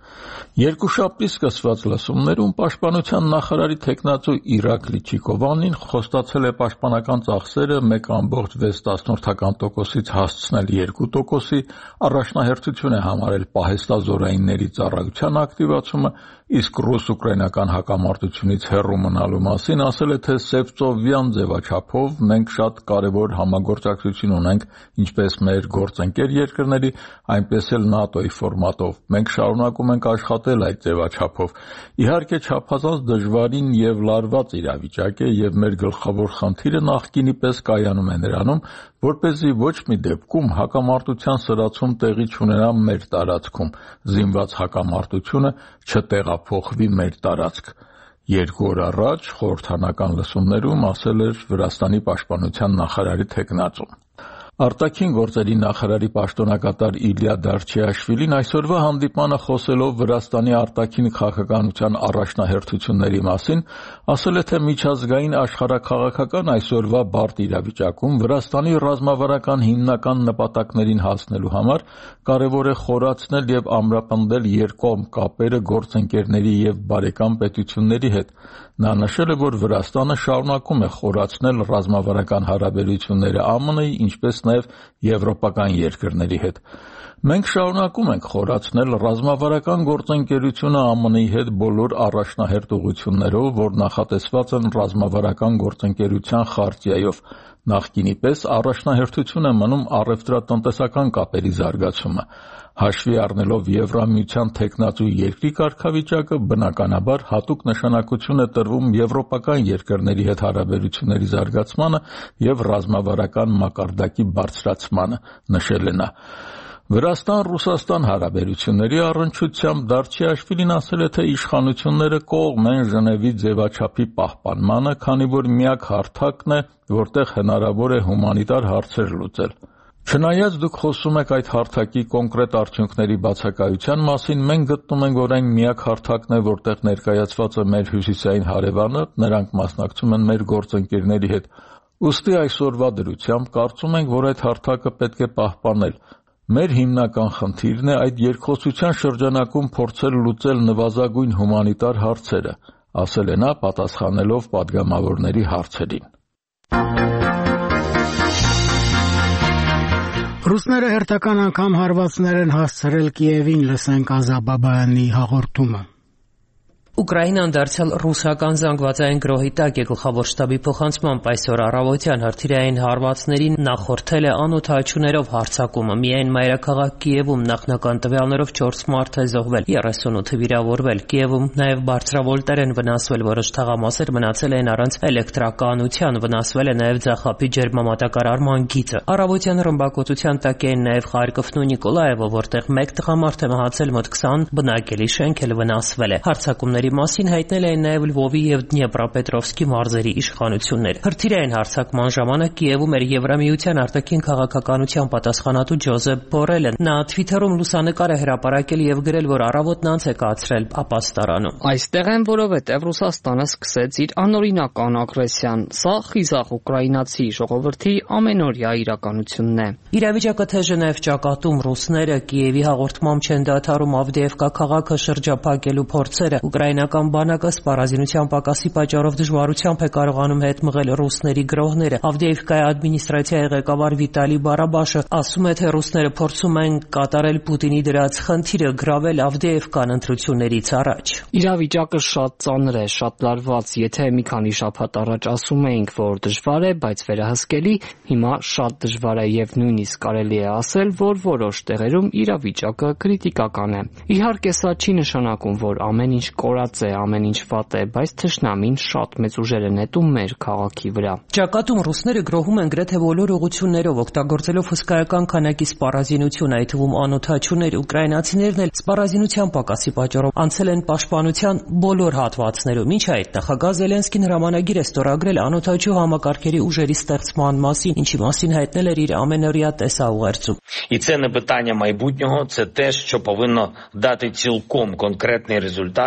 Երկուշաբթի սկսված լսումներում պաշտպանության նախարարի տեխնացու Իրակլի Չիկովանին խոստացել է պաշտպանական ծախսերը մեկ կόμma վեց տոկոսից հասցնել երկու տոկոսի, առաջնահերթություն է համարել պահեստազորայինների ծառայության ակտիվացումը, իսկ ռուս-ուկրաինական հակամարտությունից հեռու մնալու մասին ասել է, թե սևծովյան ձևաչափով մենք շատ կարևոր համագործակցություն ունենք ինչպես մեր գործընկեր երկրների, այնպես էլ ՆԱՏՕ-ի ֆորմատով։ Մենք շարունակում ենք աշխատել այդ ձևաչափով։ Իհարկե չափազանց դժվարին եւ լարված իրավիճակ է եւ մեր գլխավոր խնդիրը նախկինի պես կայանում է նրանում, որպեսզի ոչ մի դեպքում հակամարտության սրացում տեղի չունենա մեր տարածքում, զինված հակամարտությունը չտեղափոխվի մեր տարածք։ Երկու օր առաջ խորհրդանական լսումներում ասել էր Վրաստանի պաշտպանության նախարարի տեխնացուն։ Արտաքին գործերի նախարարի պաշտոնակատար Իլյա Դարչիաշվիլին այսօրվա հանդիպմանը խոսելով Վրաստանի արտաքին քաղաքականության առաջնահերթությունների մասին ասել է, թե միջազգային աշխարհաքաղաքական այսօրվա բարդ իրավիճակում Վրաստանի ռազմավարական հիմնական նպատակներին հասնելու համար կարևոր է խորացնել եւ ամրապնդել երկկողմ կապերը գործընկերների եւ բարեկամ պետությունների հետ։ Նա նշել է, որ Վրաստանը շարունակում է խորացնել ռազմավարական հարաբերությունները ԱՄՆ-ի, ինչպես նաև եվրոպական երկրների հետ։ Մենք շարունակում ենք խորացնել ռազմավարական գործընկերությունը ԱՄՆ-ի հետ բոլոր առաջնահերթ ուղղություններով, որ նախատեսված են ռազմավարական գործընկերության խարտիայով։ Նախկինի պես առաջնահերթություն է մնում առևտրատնտեսական կապերի զարգացումը։ Հաշվի առնելով Եվրամիության տեխնացու երկրի կարգավիճակը, բնականաբար հատուկ նշանակություն է տրվում եվրոպական երկրների հետ հարաբերությունների զարգացմանը եւ ռազմավարական մակարդակի բարձրացմանը, նշել է նա։ Վրաստան-Ռուսաստան հարաբերությունների առնչությամբ Դարչիաշվիլին ասել է, թե իշխանությունները կողմ են Ժնևի ձևաչափի պահպանմանը, քանի որ միակ հարթակն է, որտեղ հնարավոր է հումանիտար հարցեր լուծել։ Չնայած դուք խոսում եք այդ հարթակի կոնկրետ արդյունքների բացակայության մասին, մենք գտնում ենք, որ այն միակ հարթակն է, որտեղ ներկայացված է մեր հյուսիսային հարևանը, նրանք մասնակցում են մեր գործընկերների հետ։ Ուստի այսօրվա դրությամբ կարծում ենք, որ այդ հարթակը պետք է պահպանել։ Մեր հիմնական խնդիրն է այդ երկխոսության շրջանակում փորձել լուծել նվազագույն հումանիտար հարցերը, ասել է նա պատասխանելով պատգամավորների հարցերին։ Ռուսները հերթական անգամ հարվածներ են հասցրել Կիևին, լսենք Ազաբաբայանի հաղորդումը։ Ուկրաինան դարձյալ ռուսական զանգվածային գրոհի տակ է գլխավոր շտաբի փոխանցմամբ այսօր առավոտյան հրթիռային հարվածներին նախորդել է անօդաչուներով հարձակումը։ Միայն մայրաքաղաք Կիևում նախնական տվյալներով չորս մարդ է զոհվել, երեսունութը վիրավորվել։ Կիևում նաև բարձրավոլտեր են վնասվել, որոշ թաղամասեր մնացել են առանց էլեկտրականության, վնասվել է նաև ձախապի ջերմամատակարարման գիծը։ Առավոտյան ռմբակոծության տակ էին նաև Խարկովն ու Նիկոլաևը, որտեղ մեկ տղամարդ է մահացել, մոտ քսան բնակելի շենք էլ վնասվել է։ Հարձակումների մասին հայտնել էին նաև Լվովի եւ Դնեպրոպետրովսկի մարզերի իշխանություններ։ Հրթիռային հարձակման ժամանակ Կիևում էր Եվրամիության արտաքին քաղաքականության պատասխանատու Ջոզեփ Բորելը։ Նա Twitter-ում լուսանկար է հրապարակել եւ գրել, որ առավոտն անց է կացրել ապաստարանում։ Այստեղ են, որովհետեւ Ռուսաստանը սկսեց իր անօրինական ագրեսիան։ Սա խիզախ ուկրաինացի ժողովրդի ամենօրյա իրականությունն է։ Իրավիճակը թեժ է նաև ճակատում ռուսները Կիևի հաղորդմամբ չեն դադարում Ավդեևկա քաղաքը շրջափակելու փորձերը։ Ուկրաինական բանակը սպառազինության պակասի պատճառով դժվարությամբ է կարողանում հետ մղել ռուսների գրոհները։ Ավդեևկայի ադմինիստրացիայի ղեկավար Վիտալի Բարաբաշը ասում է, թե ռուսները փորձում են կատարել Պուտինի դրած խնդիրը գրավել Ավդեևկան ընտրություններից առաջ։ Իրավիճակը շատ ծանր է, շատ լարված։ Եթե մի քանի շաբաթ առաջ ասում էինք, որ դժվար է, բայց վերահսկելի, հիմա շատ դժվար է եւ նույնիսկ կարելի է ասել, որ որոշ տեղերում իրավիճակը կրիտիկական է։ Իհարկե, սա չի նշանակում, որ ամեն ինչ կորած է, ամեն ինչ վատ է, բայց թշնամին շատ մեծ ուժեր է նետում մեր քաղաքի վրա։ Ճակատում ռուսները գրոհում են գրեթե բոլոր ուղղություններով, օգտագործելով հսկայական քանակի սպառազինություն, այդ թվում անօդաչուներ։ Ուկրաինացիներն էլ սպառազինության պակասի պատճառով անցել են պաշտպանության բոլոր հատվածներում։ Ինչ այդ նախագահ Զելենսկին հրամանագիր է ստորագրել անօդաչու համակարգերի ուժերի ստեղծման մասին, ինչի մասին հայտնել էր իր ամենօրյա տեսաուղերձում։ І це не питання майбутнього, це те, що повинно дати цілком конкретний результат.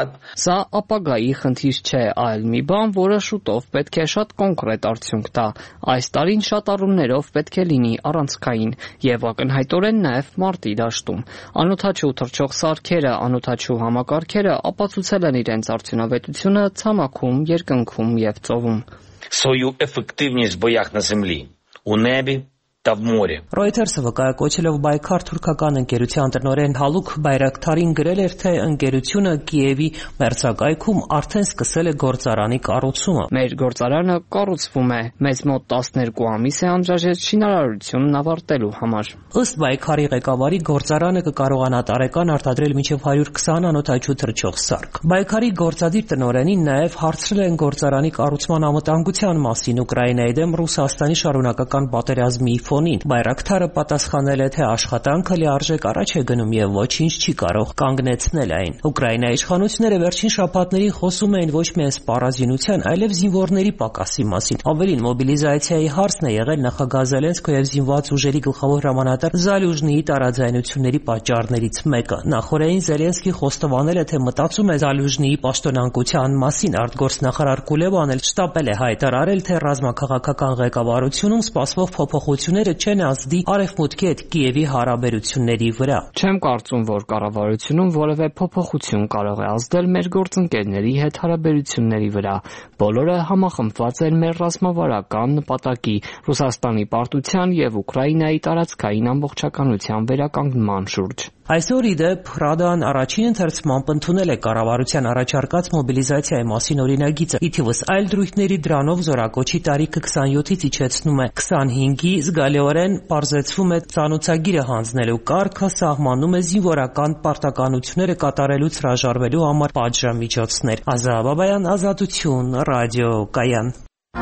Սա ապագայի խնդիր չէ, այլ մի բան, որը շուտով պետք է շատ կոնկրետ արդյունք տա։ Այս տարին շատ առումներով պետք է լինի առանցքային եւ ակնհայտորեն նաեւ մարտի դաշտում։ Անօթաչու թռչող սարքերը, անօթաչու համակարգերը ապացուցել են իրենց արդյունավետությունը ցամաքում, երկնքում եւ ծովում։ Свою эффективность в боях на земле, у небе та в море. Reuters-ը վկայակոչելով Բայքար թուրքական ընկերության տնօրեն Հալուկ Բայրակթարին գրել էր, թե ընկերությունը Կիևի մերձակայքում արդեն սկսել է գործարանի կառուցումը։ Մեր գործարանը կառուցվում է, մեզ մոտ տասներկու ամիս է անհրաժեշտ շինարարությունն ավարտելու համար։ Ըստ Բայքարի ղեկավարի գործարանը կկարողանա տարեկան արտադրել մինչև հարյուր քսան անօթաչու թռչող սարք։ Բայքարի գործադիր տնօրենին նաև հարցրել են գործարանի կառուցման անվտանգության մասին Ուկրաինայի դեմ Ռուսաստանի շարունակական պատերազմի ֆոնին։ Բայրակթարը պատասխանել է, թե աշխատանքը լիարժեք առաջ է գնում եւ ոչինչ չի կարող կանգնեցնել այն։ Ուկրաինայի իշխանությունները վերջին շաբաթներին խոսում էին ոչ միայն սպառազինության, այլև զինվորների պակասի մասին։ Ավելին, մոբիլիզացիայի հարցն է եղել նախագահ Զելենսկոյի եւ զինված ուժերի գլխավոր հրամանատար Զալյուժնիի տարաձայնությունների պատճառներից մեկը։ Նախորդին Զելենսկին խոստովանել է, թե մտածում է Զալյուժնիի պաշտոնանկության մասին։ Արտգործնախարար Կուլեբան էլ շտապել է հայտարարել, թե ռազմաքաղաքական ղեկավարությունում սպասվող փոփոխությունները չեն ազդի Արևմուտքի հետ Կիևի հարաբերությունների վրա։ Չեմ կարծում, որ կառավարությունում որևէ փոփոխություն կարող է ազդել մեր գործընկերների հետ հարաբերությունների վրա։ Բոլորը համախմբված են մեր ռազմավարական նպատակի՝ Ռուսաստանի պարտության եւ Ուկրաինայի տարածքային ամբողջականության վերականգնման շուրջ։ Այսօր ի դեպ Ռադան առաջին ընթերցմամբ ընդունել է կառավարության առաջարկած մոբիլիզացիայի մասին օրինագիծը։ Ի թիվս այլ դրույթների դրանով զորակոչի տարիքը քսանյոթից իջեցնում է քսանհինգի, զգալիորեն պարզեցվում է ծանուցագիրը հանձնելու կարգը, սահմանում է զինվորական պարտականությունները կատարելուց հրաժարվելու համար պատժամիջոցներ։ Ազա Բաբայան, Ազատություն, ռադիո կայան։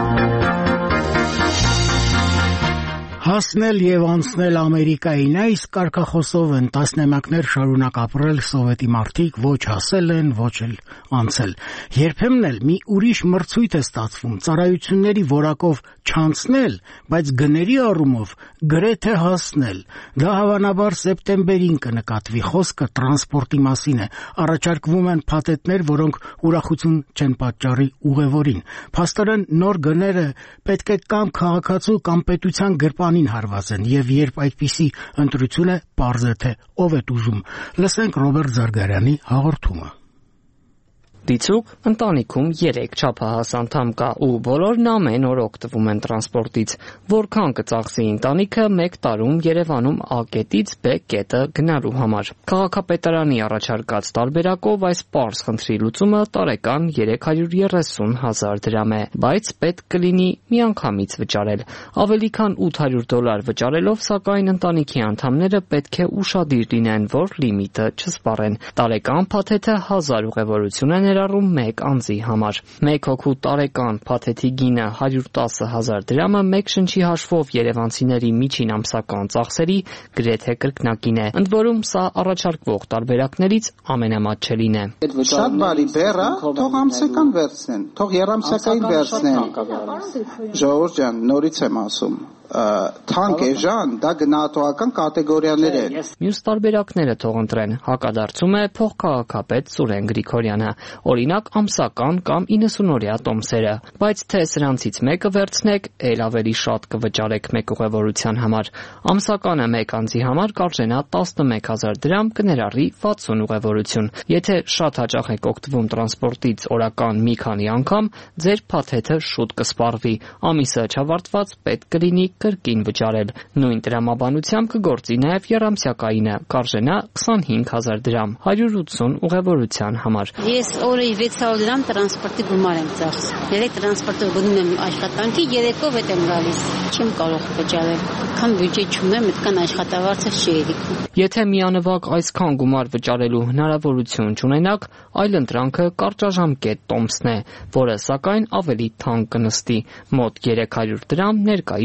Հասնել եւ անցնել Ամերիկային այս կարգախոսով են տասնամյակներ շարունակ ապրել սովետի մարդիկ, ոչ հասել են, ոչ էլ անցել։ Երբեմն էլ մի ուրիշ մրցույթ է ստացվում ծառայությունների որակով չանցնել, բայց գների առումով գրեթե հասնել։ Դա հավանաբար սեպտեմբերին կնկատվի, խոսքը տրանսպորտի մասին է։ Առաջարկվում են փաթեթներ, որոնք ուրախություն չեն պատճառի ուղևորին։ Փաստորեն նոր գները պետք է կամ քաղաքացու կամ պետության գրպանի հարվածեն, եւ երբ այդպիսի ընտրություն է, պարզ է, թե ով է ուզում։ Լսենք Ռոբերտ Զարգարյանի հաղորդումը։ Դիցուկ ընտանիքում երեք չափահաս անդամ կա ու բոլորն ամեն օր օգտվում են տրանսպորտից։ Որքան կծախսի ընտանիքը մեկ տարում Երևանում A կետից B կետը գնալու համար։ Քաղաքապետարանի առաջարկած տարբերակով այս պարզ խնդրի լուծումը տարեկան երեք հարյուր երեսուն հազար դրամ է, բայց պետք կլինի միանգամից վճարել։ Ավելի քան ութ հարյուր դոլար վճարելով, սակայն ընտանիքի անդամները պետք է ուշադիր լինեն, որ լիմիտը չսպառեն։ Տարեկան փաթեթը հազար ուղևորություն է ներառում մեկ անձի համար։ Մեկ հոգու տարեկան փաթեթի գինը հարյուր տասը հազար դրամը մեկ շնչի հաշվով երևանցիների միջին ամսական ծախսերի գրեթե կրկնակին է։ Ընդ որում սա առաջարկվող տարբերակներից ամենամատչելին է։ Շատ բարի բեռա, թող ամսական վերցնեն, թող երամսյակային վերցնեն։ Ժողովուրդ ջան, նորից եմ ասում, թանկ էժան, դա գնահատողական կատեգորիաներ են։ Մյուս տարբերակները թող ընտրեն, հակադարձում է փոխքաղաքապետ Սուրեն Գրիգորյանը։ Օրինակ ամսական կամ իննսունօրյա տոմսերը, բայց թե սրանցից մեկը վերցնեք, ել ավելի շատ կվճարեք մեկ ուղևորության համար։ Ամսականը մեկ անձի համար կարժենա տասնմեկ հազար դրամ, կներառի վաթսուն ուղևորություն։ Եթե շատ հաճախ եք օգտվում տրանսպորտից օրական մի քանի անգամ, ձեր փաթեթը շուտ կսպառվի։ Ամիսը չավարտված պետք կլինի կրկին վճարել։ Նույն տրամաբանությամբ կգործի նաև եռամսյակայինը, կարժենա քսանհինգ հազար դրամ, հարյուր ութսուն ուղևորության համար։ Ես օրը վեց հարյուր դրամ տրանսպորտի գումար եմ ծախսում։ Երեք տրանսպորտով գնում եմ աշխատանքի, երեկով հետ եմ գալիս։ Չեմ կարող վճարել։ Քան բյուջե չունեմ, այդքան աշխատավարձը չի երիկում։ Եթե միանվագ այսքան գումար վճարելու հնարավորություն չունենաք, այլ ընտրանքը կարճաժամկետ տոմսն է, որը սակայն ավելի թանկ կնստի, մոտ երեք հարյուր դրամ, ներկայիս հարյուր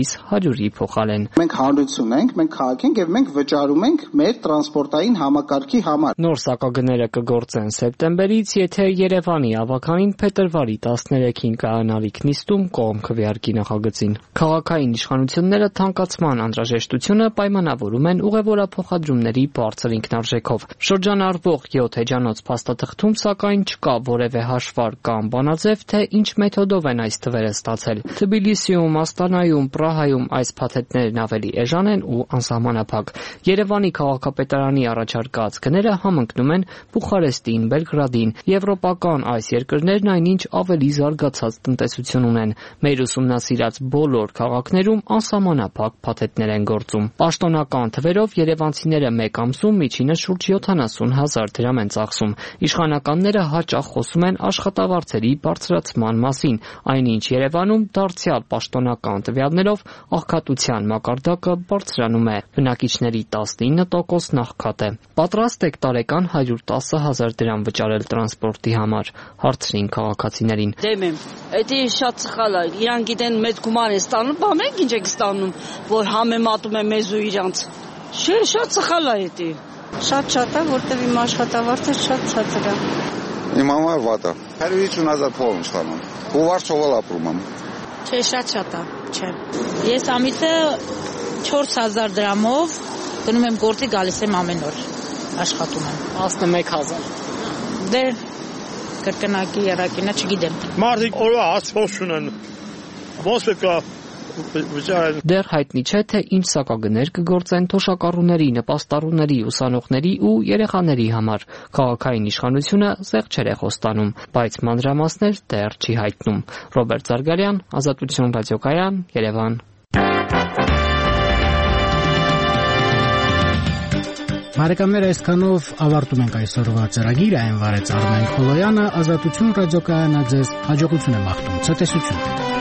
հարյուրի փոխարեն։ Մենք հանրություն ենք, մենք քաղաք ենք եւ մենք վճարում ենք մեր տրանսպորտային համակարգի համար։ Նոր սակագները կգործեն սեպտեմբերից, եթե Երևանի ավականին փետրվարի տասներեքին կայանալիք նիստում կողմ քվեարկի նախագծին։ Քաղաքային իշխանությունները թանկացման անհրաժեշտությունը պայմանավորում են ուղևորափոխադրումների բարձր ինքնարժեքով։ Շրջանառվող յոթ էջանոց փաստաթղթում սակայն չկա որևէ հաշվարկ կամ բանաձև, թե ինչ մեթոդով են այս թվերը ստացել։ Թբիլիսիում, Աստանայում, Պրահայում այս փաթեթներն ավելի էժան են ու անսահմանափակ։ Երևանի քաղաքապետարանի առաջարկած գները համընկնում են Բուխարեստին, Բելգրադին։ Եվրոպական այս երկրներն այնինչ ավելի զարգացած տնտեսություն ունեն։ Մեր ուսումնասիրած բոլոր քաղաքներում անսահմանափակ փաթեթներ են գործում։ Պաշտոնական թվերով երևանցիները մեկ ամսում միջինը շուրջ յոթանասուն հազար դրամ են ծախսում։ Իշխանականները հաճախ խոսում են աշխատավարձերի բարձրացման մասին, այնինչ Երևանում դարձյալ պաշտոնական տվյալներով աղքատության մակարդակը բարձրանում է։ Բնակիչների տասնինը տոկոս աղքատ է։ Պատրաստ եք տարեկան հարյուր տասը հազար դրամ վճարել տրանսպորտի համար, հարցրին քաղաքացիներին։ Դեմ եմ, դա շատ սխալ է։ Իրանք գիտեն մեծ գումար են ստանում, բա մենք ինչ ենք ստանում, որ համեմատում են մեզ ու իրանց։ Չէ, շատ սխալ է դա։ Շատ շատ է, որտեղ իմ աշխատավարձը շատ ցածր է։ Իմ համար վատ է։ հարյուր հիսուն հազար փող եմ ստանում։ Ու Վարշավալ ապրում եմ։ Չէ, շատ շատ է, չէ։ Ես ամիսը չորս հազար դրամով գնում եմ գործի, գալիս եմ ամեն օր աշխատում եմ։ տասնմեկ հազար։ Դե կրկնակի երակինը չգիտեմ։ Մարդիկ օրվա հացվող չունեն։ Ոնց պետք է Դեռ հայտնի չէ, թե ինչ սակագներ կգործեն թոշակառուների, նպաստառուների, ուսանողների ու երեխաների համար։ Քաղաքային իշխանությունը զեղչեր է խոստանում, բայց մանրամասներ դեռ չի հայտնում։ Ռոբերտ Զարգարյան, Ազատություն ռադիոկայան, Երևան։ Բարեկամներ, այսքանով ավարտում ենք այսօրվա ծրագիրը, այն վարեց Արմեն Խոլոյանը, Ազատություն ռադիոկայանը ձեզ հաջողություն է մաղթում, ցտեսություն։